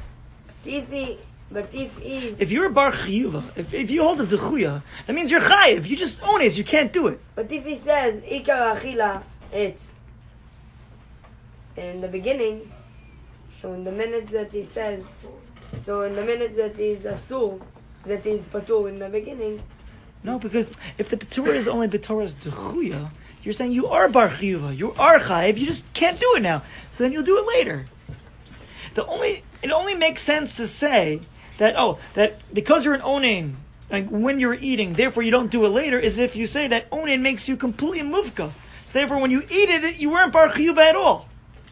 If you're a bar chiyuva, if you hold a dechuya, that means you're chayiv. You just own it. You can't do it. But if he says ikar achila, it's in the beginning. So in the minute that he says, in the minute that he's asur, that he's patur in the beginning. No, because if the patur is only b'toras dechuya, you're saying you are bar chiyuva, you are chayiv, you just can't do it now. So then you'll do it later. It only makes sense to say that because you're an onen, like when you're eating, therefore you don't do it later, is if you say that onen makes you completely muvka. So therefore when you eat it, you weren't bar chiyuva at all.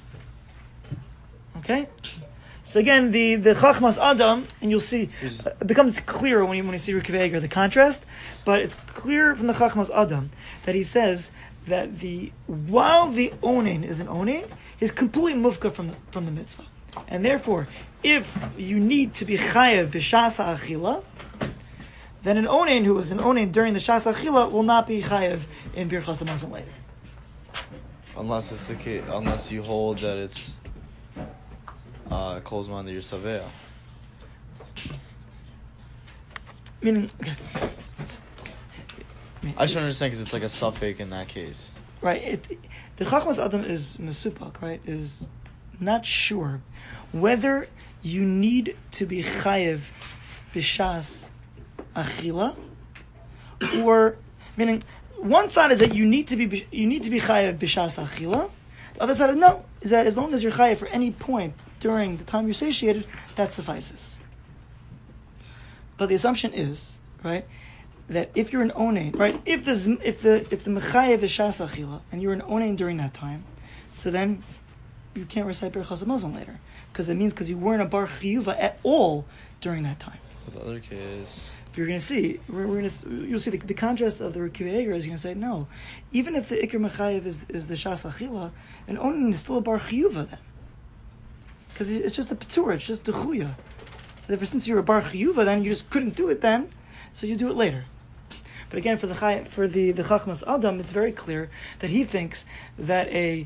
Okay? So again, the Chachmas Adam, and you'll see, it becomes clear when you see Rabbi Eiger, the contrast, but it's clear from the Chachmas Adam that he says that while the onen is an onen, he's completely muvka from the mitzvah. And therefore, if you need to be chayev b'shas ha'achila, then an onen who is an onen during the shas ha'achila will not be chayev in Birchas Hamazon later. Unless it's the case, unless you hold that it's kol zman that you're savea. Meaning, okay. I just don't understand because it's like a suffix in that case. Right. The Chachmas Adam is mesupak, right? Is not sure whether you need to be chayev b'shas achila, or meaning one side is that you need to be chayev b'shas achila. The other side is no, is that as long as you're chayev for any point during the time you're satiated, that suffices. But the assumption is, right, that if you're an onen, right, if the mechayev is shas achila and you're an onen during that time, so then you can't recite Birchas Hamazon later, because you weren't a bar chiyuva at all during that time. With the other case, you're going to see, you'll see the contrast of the Rabbi Eiger is going to say no, even if the Iker Mechayev is the Shas Achila, an onen is still a bar chiyuva then, because it's just a patur, it's just the chuya. So therefore, since you're a bar chiyuva, then you just couldn't do it then, so you do it later. But again, for the Chachmas Adam, it's very clear that he thinks that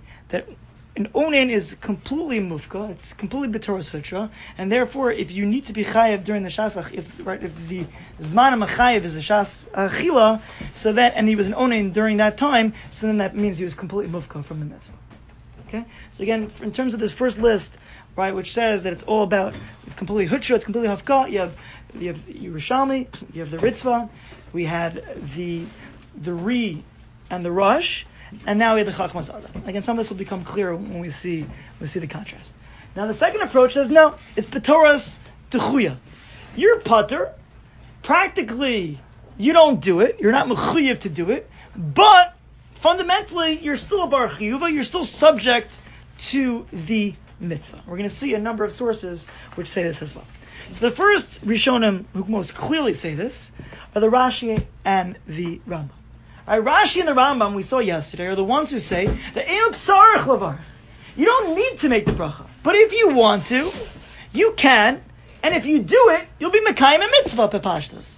an onen is completely mufka, it's completely b'toras hutra, and therefore, if you need to be chayev during the shas, if the zman of chayev is the shas achila, so that, and he was an onen during that time, so then that means he was completely mufka from the mitzvah. Okay, so again, in terms of this first list, right, which says that it's all about completely hutra, it's completely hafka. You have Yerushalmi, you have the Ritzvah, we had the Ri and the Rosh. And now we have the Chachmas Adam. Again, some of this will become clearer when we see the contrast. Now the second approach says, no, it's B'toras Techuya. You're pater. Practically, you don't do it. You're not mechuyev to do it. But fundamentally, you're still a bar chiyuva. You're still subject to the mitzvah. We're going to see a number of sources which say this as well. So the first Rishonim who most clearly say this are the Rashi and the Rambam. Rashi and the Rambam we saw yesterday are the ones who say that Eino tzarich lavar. You don't need to make the bracha, but if you want to, you can, and if you do it, you'll be mekayim a mitzvah pepashtos.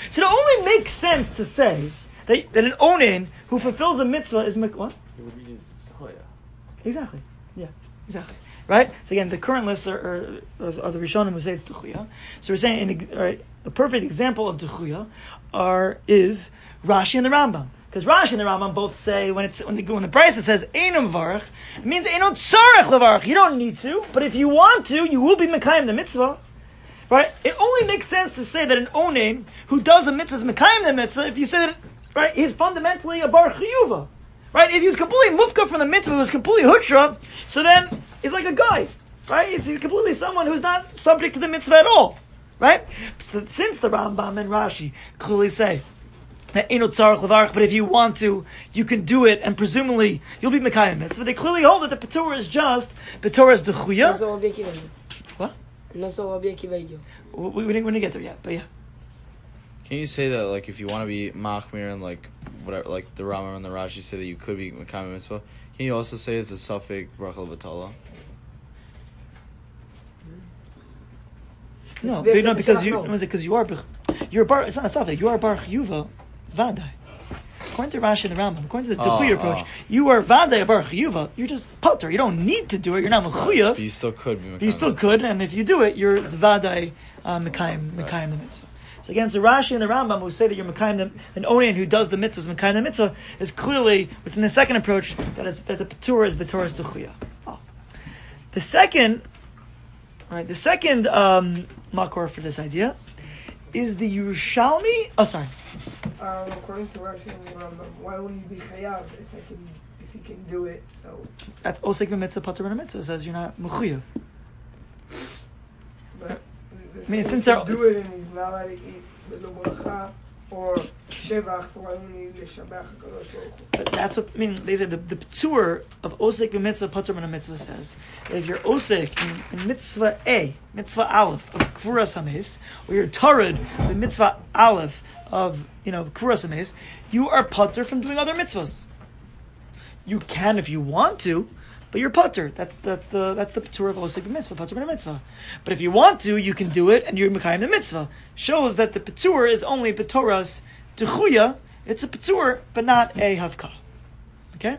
So it only makes sense to say that an onen who fulfills a mitzvah is what? Exactly. Yeah, exactly. Right? So again, the current lists are the Rishonim who say it's Techuya. So we're saying, a perfect example of Techuya is Rashi and the Rambam. Because Rashi and the Rambam both say when the Brisa says Einam Varach, it means Einam Tzarech Levarach. You don't need to, but if you want to, you will be Mekayim the mitzvah. Right? It only makes sense to say that an onen who does a mitzvah is Mekayim the mitzvah if you say that, right, he's fundamentally a Bar Chiyuva. Right? If he was completely mufka from the mitzvah, was completely hutra, so then he's like a guy. Right? He's completely someone who's not subject to the mitzvah at all. Right? So since the Rambam and Rashi clearly say that Eino Tzarech Levarach, but if you want to, you can do it, and presumably you'll be Mekayim mitzvah. They clearly hold that the Petorah is just Petorah is Dechuya. What? We didn't get there yet, but yeah. Can you say that, like, if you want to be Machmir and, like, whatever, like the Rambam and the Rashi say that you could be Mekayim mitzvah, can you also say it's a Safek Bracha V'Tala? No, because you're bar. It's not a Safek. You are Bar Chiyuva Vadai. According to Rashi and the Rambam, according to the Dechuya approach, you are Vadai Bar Chiyuva. You're just Potter. You don't need to do it. You're not Mechuyav. But you still could be Mekayim. You still could, and if you do it, you're Vadai Mekayim the mitzvah. So again, so Rashi and the Rambam who say that you're Mekayim, an onen who does the mitzvahs Mekayim the mitzvah, is clearly within the second approach that the Peturah is B'Torah's Dechuya. The second makor for this idea is the Yerushalmi. Oh, sorry. According to Rashi and the Rambam, why wouldn't you be chayav if you can do it? So that's osek b'mitzvah patur b'na mitzvah. It says you're not mechuyev. But I mean, since they're do it and he's not allowed to eat with the or shevach, so why wouldn't you shabach? But that's what I mean. They say the Petur of osek b'mitzvah patur b'na mitzvah says that if you're osek in mitzvah A, mitzvah aleph of kfuras hames, or you're tarid the mitzvah aleph of kfuras hames, you are patur from doing other mitzvahs. You can if you want to, but you're patur. That's the patur of osek b'mitzvah, patur b'na mitzvah. But if you want to, you can do it, and you're mekayim the mitzvah. Shows that the patur is only patoras dechuya. It's a patur, but not a havka. Okay.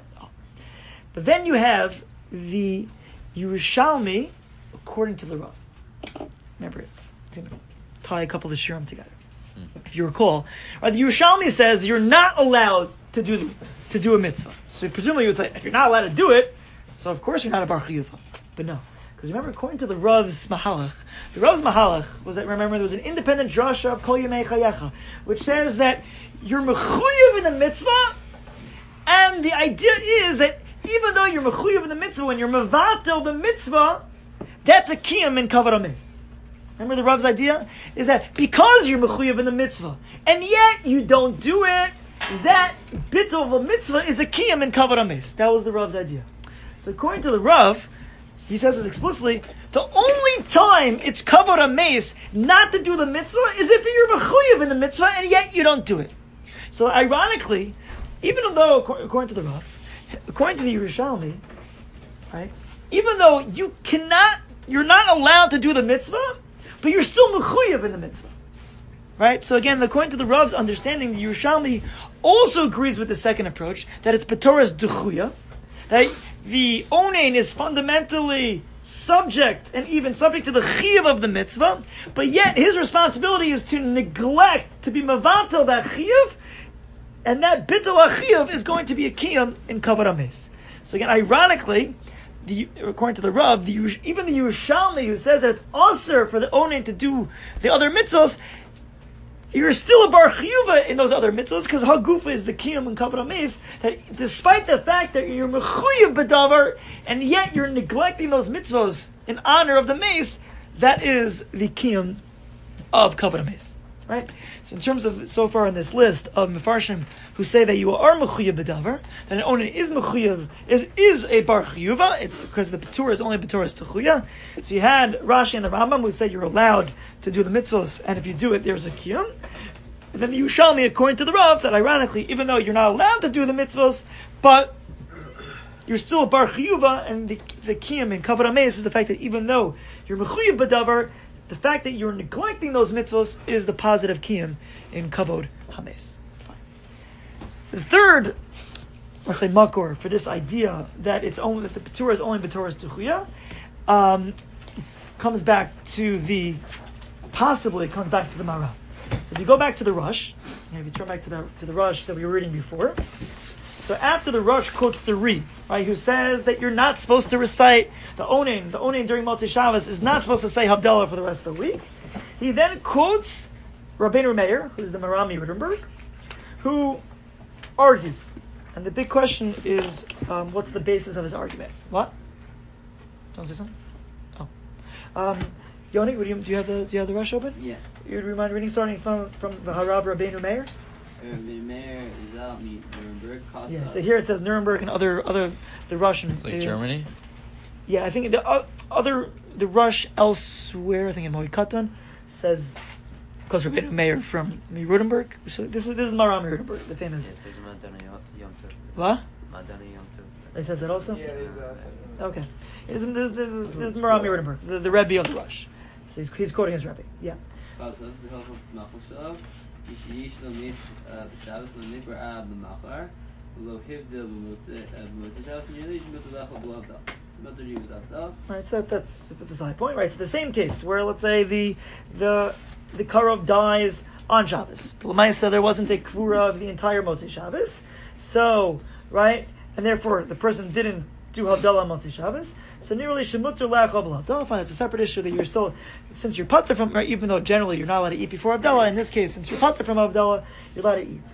But then you have the Yerushalmi, according to the Rav. Remember, it's going to tie a couple of the shirim together. If you recall, the Yerushalmi says you're not allowed to do a mitzvah. So presumably you would say, if you're not allowed to do it, so of course you're not a bar chiyuva. But no, because remember, according to the Rav's Mahalach, was that, remember, there was an independent drasha of Kol Yemei Chayecha, which says that you're mechuyev in the mitzvah, and the idea is that even though you're mechuyev in the mitzvah, when you're mevatel the mitzvah, that's a kiyum in kavod hames. Remember the Rav's idea? Is that because you're mechuyev in the mitzvah, and yet you don't do it, that bittul of a mitzvah is a kiyum in kavod hames. That was the Rav's idea. So according to the Rav, he says this explicitly, the only time it's kavod hames not to do the mitzvah is if you're mechuyev in the mitzvah, and yet you don't do it. So ironically, even though, according to the Rav, according to the Yerushalmi, right, even though you're not allowed to do the mitzvah, but you're still mechuyev in the mitzvah. Right? So again, according to the Rav's understanding, the Yerushalmi also agrees with the second approach, that it's Petorah's Dechuya, that the onen is fundamentally subject, and even subject to the chiyuv of the mitzvah, but yet his responsibility is to neglect, to be mevatel that chiyuv, and that bittul chiyuv is going to be a kiyum in kavod hames. So again, ironically, according to the Rav, even the Yerushalmi, who says that it's asur for the onen to do the other mitzvahs, you're still a bar chiyuva in those other mitzvahs, because hagufa is the kiyum and kavod hames, that despite the fact that you're mechuyev b'davar, and yet you're neglecting those mitzvahs in honor of the mace, that is the kiyum of kavod hames. Right? So in terms of, so far in this list of mefarshim who say that you are mechuyev b'davar, that an onen is mechuyev, is a bar chiyuva, it's because the Peturah is only Peturah's techuya. So you had Rashi and the Rambam who said you're allowed to do the mitzvahs, and if you do it, there's a kiyum. And then the Yerushalmi, according to the Rav, that ironically, even though you're not allowed to do the mitzvahs, but you're still a bar chiyuva, and the kiyum in kavod hames is the fact that even though you're mechuyev b'davar, the fact that you're neglecting those mitzvos is the positive kiyum in kavod hames. The third, let's say, makor for this idea that it's only that the Betorah is only Betorah's Tuchuya, comes back to the Maram. So if you go back to the Rush, if you turn back to the Rush that we were reading before, so after the Rush quotes the Ri, right, who says that you're not supposed to recite the Onin during Motzei Shabbos is not supposed to say Havdalah for the rest of the week. He then quotes Rabbeinu Meir, who's the Maram Yerudenberg, who argues. And the big question is, what's the basis of his argument? What? Do you want to say something? Oh, Yoni, do you have the Rush open? Yeah. You would mind reading starting from the Harab Rabbeinu Meir? Rabbeinu Meir is out Nuremberg. Yeah. So here it says Nuremberg and other the Russian. It's like Germany. Yeah, I think the Rush elsewhere. I think in Moed Katan says. Because Rabbeinu Meir from Yerudenberg. So this is Maram Yerudenberg, the famous. What? It says that also? Yeah, there's that. Okay. This is Maram Yerudenberg, the Rebbe of the Rush. So he's quoting his Rebbe. Yeah. Right, so that's a side point, right? It's the same case where, let's say, the Karov dies on Shabbos. So there wasn't a kvura of the entire Motzei Shabbos. So, right, and therefore the person didn't do Havdalah on Motzei Shabbos. So nearly Shemutter Lach Havdalah. Fine, it's a separate issue that you're still, since you're pater from, right, even though generally you're not allowed to eat before Havdalah, in this case, since you're pater from Havdalah, you're allowed to eat.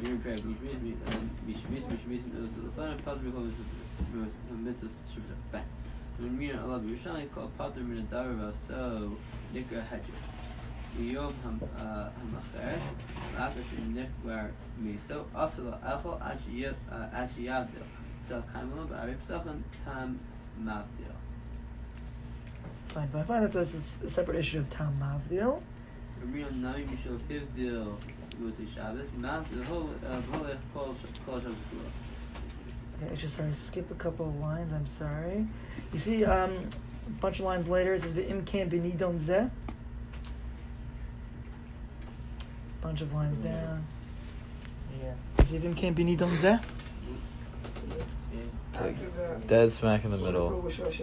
ביום המחר, לאחר שנקבר מיסו, אסור לאכול עד שיבדיל. צל קיימלו בערי פסחן טעם מבדיל. Fine. That's a separate issue of Tam Mavdil. רמיון נמי משל הבדיל מותי שבס, מבדיל הולך כל שבס כולו. Okay, I just sorry, skip a couple of lines, I'm sorry. You see, a bunch of lines later, it says, V'im ken b'nidon zeh. Bunch of lines down. Yeah. See if him can't be nidon zeh. Dead smack in the middle.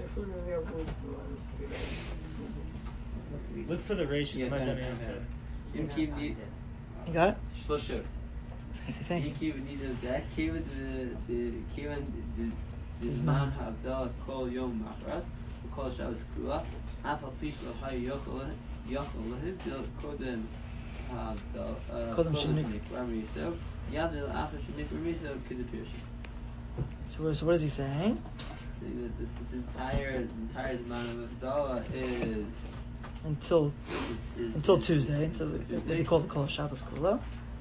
Look for the ratio. You got it? Thank you. זמן הבדל כל יום מחרת וכל שבס קבוע אף על פי שלא היה יכול להבדיל קודם So what is he saying? This entire Zman of Havdalah is until Tuesday. Until they call the Kol Shabbos Kula.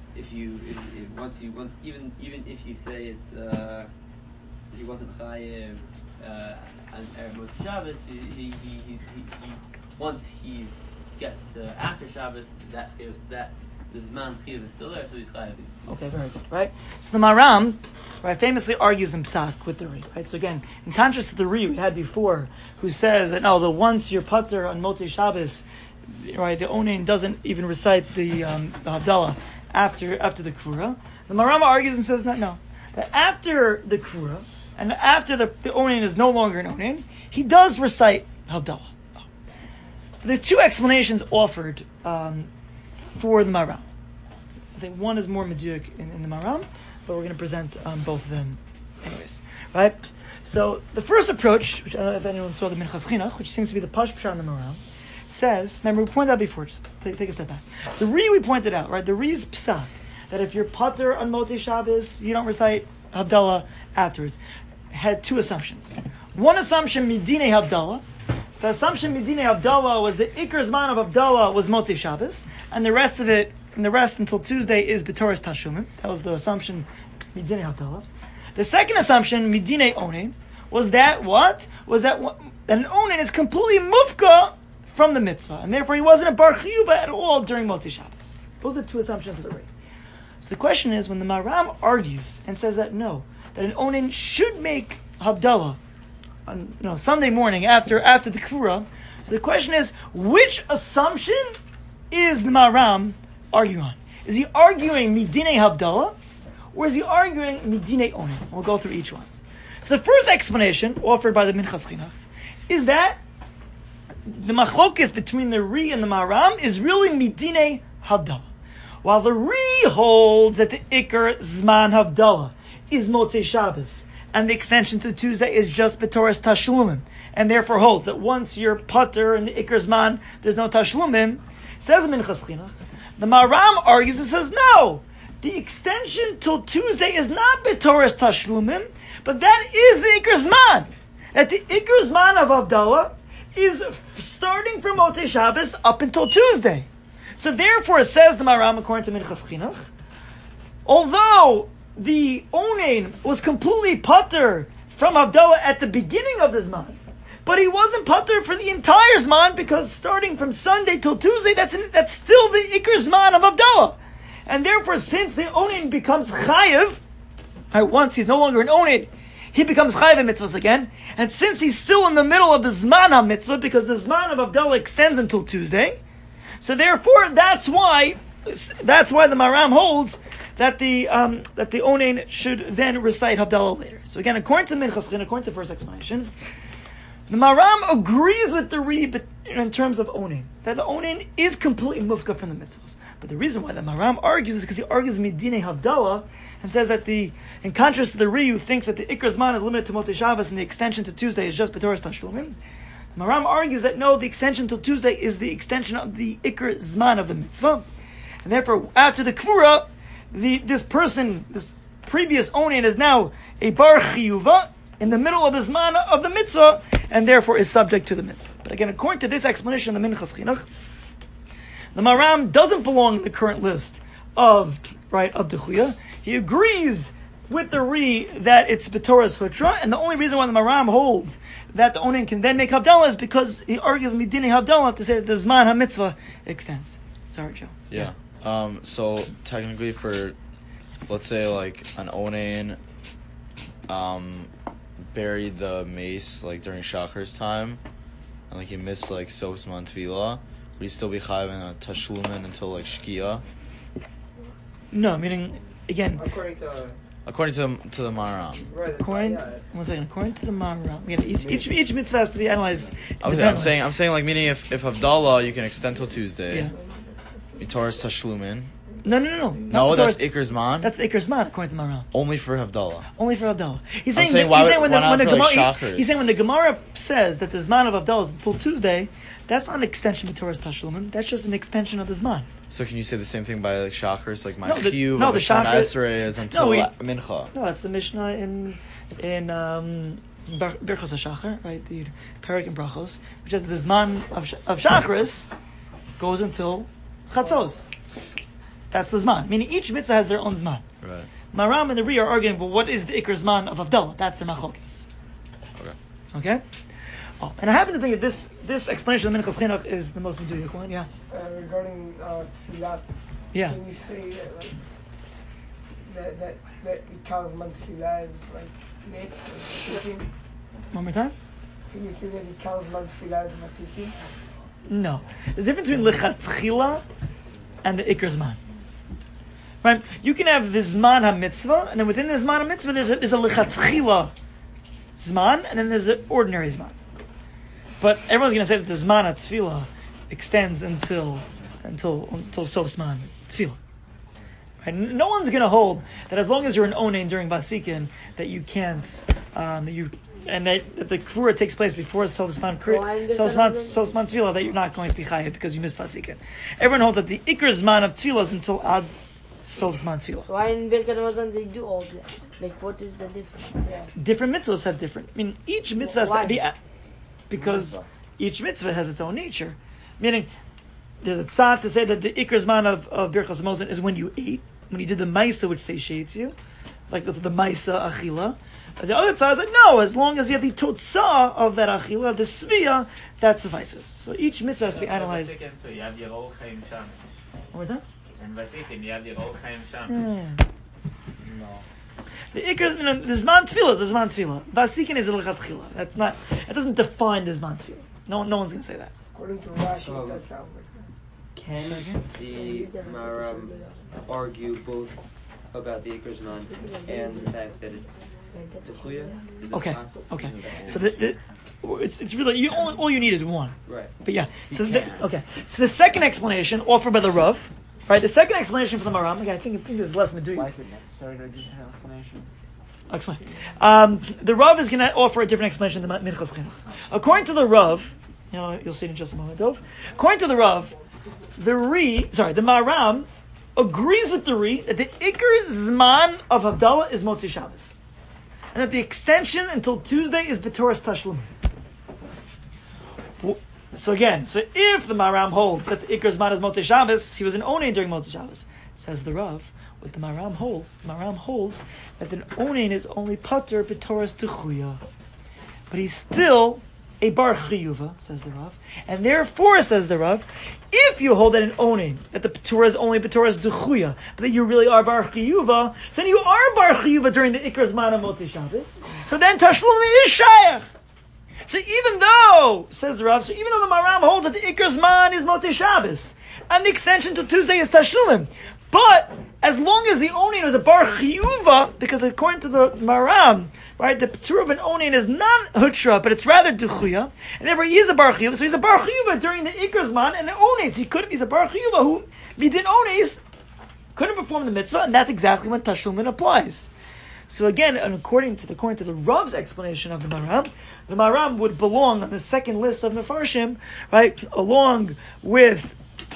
Even if you say it's he wasn't chayev on Erev Motzei Shabbos, he once he gets to after Shabbos, that gives that the Zman Chiv is still there, so he's chayav. Okay, very good, right? So the Maram, right, famously argues in Psak with the Ri, right? So again, in contrast to the Ri we had before, who says that no, the once you're pater on Motzei Shabbos, right, the Onin doesn't even recite the Havdalah after the Kvura. The Maram argues and says that no, that after the Kvura and after the Onin is no longer an Onin, he does recite Havdalah. There are two explanations offered for the Maram. I think one is more meduyuk in the Maram, but we're going to present both of them anyways. Right? So the first approach, which I don't know if anyone saw the Minchas Chinuch, which seems to be the Pash Pshat in the Maram, says, remember we pointed out before, just take a step back. The Ri we pointed out, right? The Ri's Psak, that if you're pater on Motzei Shabbos, you don't recite Havdalah afterwards, had two assumptions. One assumption, Midinei Havdalah. The assumption Midinei Havdalah was the Iker Zman of Havdalah was Motzei Shabbos, and the rest until Tuesday is B'Toras Tashumim. That was the assumption Midinei Havdalah. The second assumption, Midinei Onin, was that an Onin is completely mufka from the mitzvah, and therefore he wasn't a bar chiyuba at all during Motzei Shabbos. Those are the two assumptions of the Ri. So the question is, when the Maram argues and says that no, that an Onin should make Havdalah on Sunday morning after the Kvura, So the question is, which assumption is the Maram arguing on? Is he arguing Midinei Havdalah, or is he arguing Midinei Onin? We'll go through each one. So the first explanation offered by the Minchas Chinuch is that the machlokes between the Ri and the Maram is really Midinei Havdalah. While the Ri holds that the Iker Zman Havdalah is Motzei Shabbos, and the extension to Tuesday is just B'Toras Tashlumim, and therefore holds that once you're Pater in the Iker Zman, there's no Tashlumim, says Minchas Chinuch. The Maram argues and says, no, the extension till Tuesday is not B'Toras Tashlumim, but that is the Iker Zman. That the Iker Zman of Havdalah is starting from Motzei Shabbos up until Tuesday. So therefore, says the Maram, according to Minchas Chinuch, although the Onain was completely Pater from Havdalah at the beginning of the Zman, but he wasn't Pater for the entire Zman, because starting from Sunday till Tuesday, that's still the Iker Zman of Havdalah. And therefore, since the Onain becomes Chayev, once he's no longer an Onain, he becomes Chayev in mitzvahs again. And since he's still in the middle of the Zman HaMitzvah, because the Zman of Havdalah extends until Tuesday, so therefore, that's why the Maram holds that the Onain should then recite Havdalah later. So again, according to the Minchas Chinuch, according to the first explanation, the Maram agrees with the Ri in terms of Onain, that the Onain is completely mufka from the mitzvahs. But the reason why the Maram argues is because he argues Midinei Havdalah and says that in contrast to the Ri who thinks that the Iker Zman is limited to Motzei Shabbos and the extension to Tuesday is just B'Toras Tashlumim, Maram argues that no, the extension till Tuesday is the extension of the Iker Zman of the mitzvah. And therefore, after the Kvura, this previous Onain is now a Bar Chiyuva in the middle of the Zman of the mitzvah, and therefore is subject to the mitzvah. But again, according to this explanation of the Minchas Chinuch, the Maram doesn't belong in the current list of Dechuya. He agrees with the Ri that it's B'Toras Hutra, and the only reason why the Maram holds that the Onain can then make Havdalah is because he argues Midinei Havdalah to say that the Zman HaMitzvah extends. Sorry, Joe. Yeah. So technically for, let's say like an Onain buried the mace like during Shachar's time, and like he missed like Sof Zman Tefillah, would he still be chayav in a Tashlumin until like Shkia? No, meaning, again, According to the Maram. Right. One second. According to the Maram, each mitzvah has to be analyzed. Okay, I'm saying like meaning if Havdalah you can extend till Tuesday. Yeah. B'Toras Tashlumin. No. No, that's Iker Zman. That's the Iker Zman according to the Maram. Only for Havdalah. He's saying when the Gemara says that the Zman of Havdalah is until Tuesday, that's not an extension of Torah's Tashlumim. That's just an extension of the Zman. So can you say the same thing by like Shachars, like my the Shachar is until Mincha? No, that's the Mishnah in Birchos HaShachar, right? The Perek and Brachos, which is the Zman of Shachris goes until Chatzos. That's the Zman. Meaning each mitzvah has their own Zman. Right. Maram and the Ri are arguing, well, what is the Iker Zman of Havdalah? That's the Machlokes. Okay? Oh, and I happen to think that this explanation of Minchas Chinuch is the most meduyuk one. Yeah. Regarding Tfilah. Yeah. Can you say that Ikar Zman Tfilah is like next? One more time. Can you say that Ikar Zman Tfilah is matikin? No. There's a difference between lechatchila and the Iker Zman. Right? You can have the Zman HaMitzvah, and then within the Zman HaMitzvah there's a lechatchila Zman, and then there's an ordinary Zman. But everyone's going to say that the Zman HaTfilah extends until Sof Zman Tfilah. Right? No one's going to hold that as long as you're an Onain during Basikin that you can't, that the Kvura takes place before Sof Zman Tfilah, that you're not going to be Chayav because you missed Basikin. Everyone holds that the Iker Zman of Tfilah is until Ad Sof Zman Tfilah. So why in Birkat Hamazon they do all that? Like, what is the difference? Yeah. Different mitzvahs have different. I mean, each mitzvah has to be because each mitzvah has its own nature. Meaning, there's a tzad to say that the Iker Zman of Birchas Hamazon is when you ate, when you did the Maisa which satiates you, like the Maisa Achila. The other tzad is like, no, as long as you have the Totzah of that Achila, the Sviyah, that suffices. So each mitzvah has to be analyzed. One more time? No. The Iker, the Zman Tfilah is the Zman Tfilah. Basikin is a Lechat Chila. That doesn't define the Zman Tfilah. No one's going to say that. According to Rashi, it does sound like that. Can the Maram argue both about the Iker Zman and the fact that it's Techuya? Okay. So it's really all you need is one. Right. But yeah. So So the second explanation offered by the Rav, right? The second explanation for the Maram. Again, I think this is less meduik. Why is it necessary to give an explanation? I'll explain. The Rav is going to offer a different explanation than Minchas Chinuch. According to the Rav, you'll see it in just a moment, Dov. According to the Rav, the Maram agrees with the Ri that the Iker Zman of Havdalah is Motzi Shabbos, and that the extension until Tuesday is B'Toras Tashlum. So if the Maram holds that the Iker Zman is Motzi Shabbos, he was an Onein during Motzi Shabbos. Says the Rav, what the Maram holds that the Onein is only Pater B'Toras Techuya, but he's still a bar chiyuva, says the Rav, and therefore, says the Rav, if you hold that an onin, that the Torah is only Torah's duchuya, but that you really are bar chiyuva, so then you are bar chiyuva during the Iker Zman of Motzi Shabbos. So then Tashlum is shayach. So even though, says the Rav, the Maram holds that the Iker Zman is Motzi Shabbos, and the extension to Tuesday is Tashlumim, but as long as the onin is a bar chiyuva, because according to the Maram, right, the Patur of an Onin is not Hutra, but it's rather Duchuya, and therefore he is a Bar Chiyuva, so he's a Bar Chiyuva during the Iker Zman, and the Ones, he's a Bar Chiyuva who, Midin Ones, couldn't perform the mitzvah, and that's exactly when Tashlumin applies. So again, according to the Rav's explanation of the Maram would belong on the second list of Mefarshim, right, along with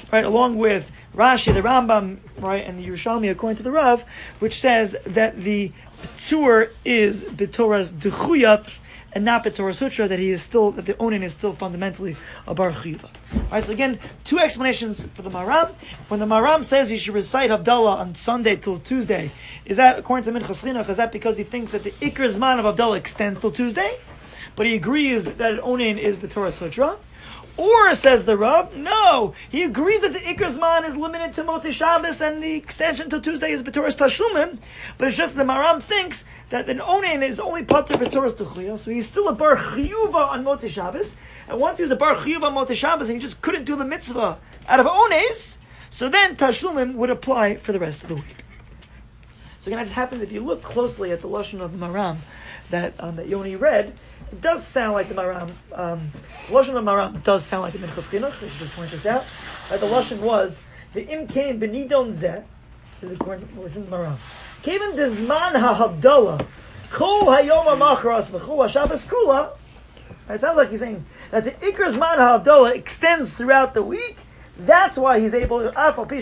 Rashi, the Rambam, right, and the Yerushalmi, according to the Rav, which says that the Patur is B'Torah's Duchuya and not B'Torah's Hutra, that the Onin is still fundamentally a Bar Chiyuva. Alright, so again, two explanations for the Maram. When the Maram says you should recite Havdalah on Sunday till Tuesday, is that, according to Minchas Chinuch, is that because he thinks that the Iker Zman of Havdalah extends till Tuesday? But he agrees that Onin is B'Torah's Hutra? Or, says the Rav, no, he agrees that the Iker Zman is limited to Motzi Shabbos and the extension to Tuesday is B'Toras Tashlumin, but it's just the Maram thinks that the Onin is only Pater B'Toras Techuya, so he's still a Bar Chiyuva on Motzi Shabbos, and once he was a Bar Chiyuva on Motzi Shabbos and he just couldn't do the mitzvah out of Ones, so then Tashlumim would apply for the rest of the week. So again, it just happens, if you look closely at the Lashon of the Maram that Yoni read, it does sound like the Maram. The Lashon of the Maram does sound like the Minchas Chinuch. I should just point this out. The Lashon was the Im Kain Benidon Zeh, is according within the Maram. Kevin Dezman HaHavdalah Kol Hayom HaMachras V'Chol HaShabbos Kula. It sounds like he's saying that the Iker Zman HaHavdalah extends throughout the week. That's why he's able to.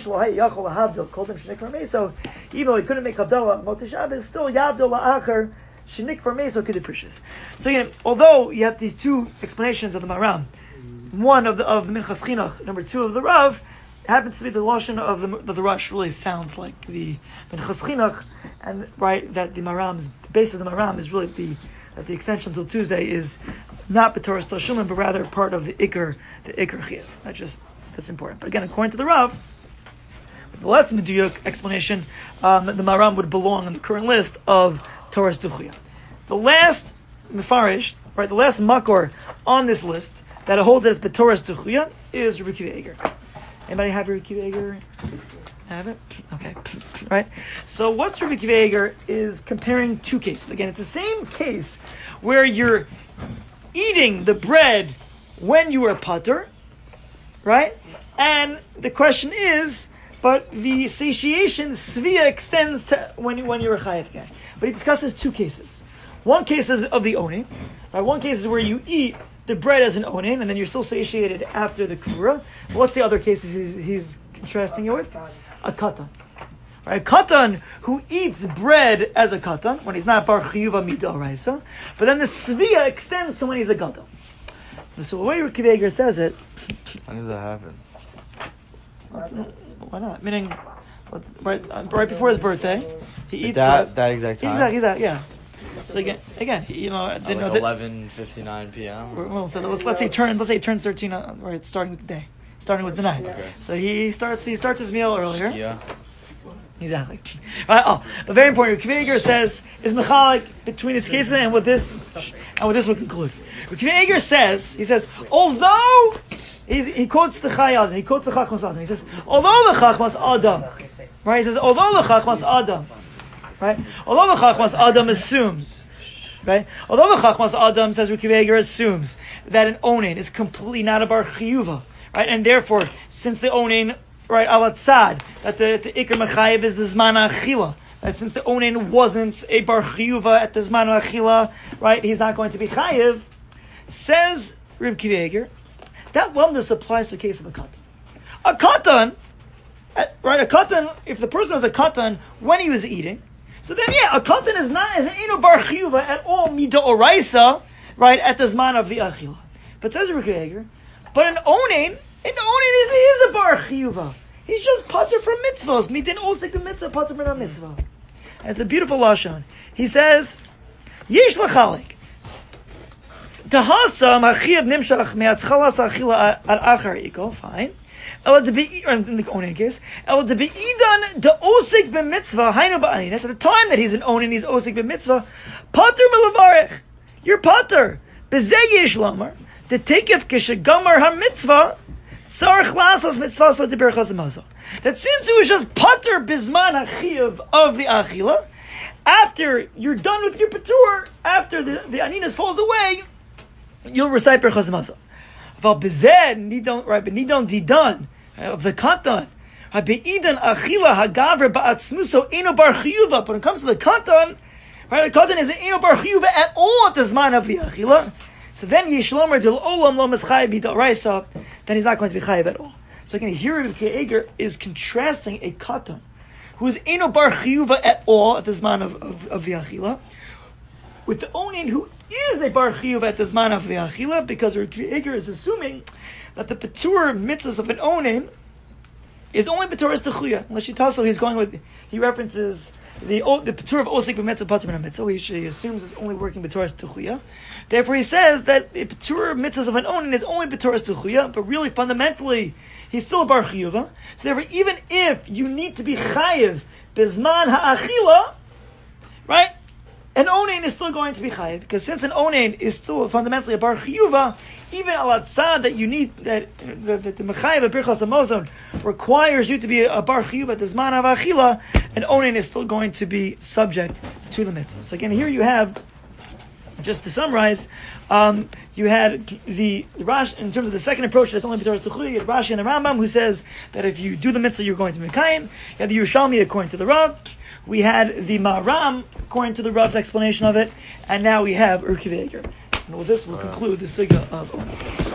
So even though he couldn't make Havdalah Motzi Shabbos, still Yavdol La'achar. So again, although you have these two explanations of the Maram, one of the Minchas Chinuch, number two of the Rav, happens to be the Lashon of the Rush. Really sounds like the Minchas Chinuch, and right that the base of the Maram is really that the extension until Tuesday is not B'Toras Tashlumin, but rather part of the Iker Chiyuv. That's important. But again, according to the Rav, the less meduyuk explanation, the Maram would belong on the current list of Torah's Duchuya. The last Mefarish, right, the last Makor on this list that holds that it's B'Torah's Duchuya is Rabbi Akiva Eiger. Anybody have Rabbi Akiva Eiger? Have it? Okay. Right? So what's Rabbi Akiva Eiger is comparing two cases. Again, it's the same case where you're eating the bread when you are pater, right? And the question is, but the satiation, svia, extends to when you're a chayav again. But he discusses two cases. One case is of the onin. Right? One case is where you eat the bread as an onin, and then you're still satiated after the kura. What's the other cases he's contrasting it with? A katan. Right? A katan who eats bread as a katan, when he's not bar chiyuva midoraisa, but then the svia extends to when he's a gadol. So the way Akiva Eiger says it... When does that happen? Why not? Meaning, right before his birthday, he eats that exact time. Exactly, yeah. So again, you know, like 11:59 p.m. Well, so let's say he turns 13. Right, starting with the day, starting with the night. Okay. So he starts his meal earlier. Yeah. Exactly. Right. But very important. Akiva Eiger says is mechalik between these cases, and with this we'll conclude. Akiva Eiger says, although he quotes the Chayad, he quotes the Chachmas Adam. He says, although the Chachmas Adam, right? He says, although the Chachmas Adam, right? Although the Chachmas Adam assumes, right? Although the Chachmas Adam, says Akiva Eiger, assumes that an onen is completely not a bar chiyuva, right? And therefore, since the onen, right, al tzad, that the ikar mechayev is the zman achila. That since the onen wasn't a bar chiyuva at the zman achila, right, he's not going to be chayev. Says Reb Akiva Eiger, that lumdus applies to the case of a katan. A katan, right? A katan. If the person was a katan when he was eating, so then a katan is not as an eno bar chiyuva at all mida oraisa, right, at the zman of the achila. But says Reb Akiva Eiger, but an onen is a bar chiyuva. He's just pater from mitzvahs. Mitin osik the mitzvah, pater from a mitzvah. And it's a beautiful lashon. He says, Yesh lachalik. Tahasa machiyav nimshach me'atzchalas achila ad achar iko. Fine. Ela de be'idan, in the onen case, Ela de be'idan de osik b'mitzvah hainu ba'aninas. At the time that he's an onen, he's osik b'mitzvah. Pater melavarech. You're pater. B'zeh yesh lamar. The tekef kishagamar ha-mitzvah. That since it was just pater bisman achiyav of the achila, after you're done with your patur, after the aninas falls away, you'll recite berachas hamazon. But bezed nidon right, but nidon didan of the katan. Habeidan achila hagaver ba'atzmuso eno bar chiyuva. But when it comes to the katan, right, the katan is an eno bar chiyuva at all at the zman of the achila. So then Yishlomer del Olam lo mischayev b'da'oraisa, then he's not going to be chayev at all. So again, here Reb Akiva Eiger is contrasting a katan who is eno bar chiyuva at all at the zman of the achila, with the onen who is a bar chiyuva at the zman of the achila, because Reb Akiva Eiger is assuming that the patur mitzvahs of an onen is only b'toras techuya. Unless you tell so, he references the patur of osik b'mitzvah patur min mitzvah, which he assumes is only working b'toras techuya. Therefore, he says that the patur mitzvahs of an onen is only b'toras techuya, but really, fundamentally, he's still a bar chiyuva. So therefore, even if you need to be chayiv b'zman ha'achila, right, an onen is still going to be chayiv, because since an onen is still fundamentally a bar chiyuva, even al atzad that you need, that the mechayev of birchas hamazon requires you to be a bar chiyuva at the zman ha'achila, an onen is still going to be subject to the mitzvah. So again, here you have, just to summarize, you had the Rashi, in terms of the second approach, that's only b'toras techuya. You had Rashi and the Rambam, who says that if you do the mitzvah, you're going to Mekayim. You had the Yerushalmi according to the Rav. We had the Maram according to the Rav's explanation of it, and now we have Reb Akiva Eiger. And with this, we'll conclude the sugya of Onen.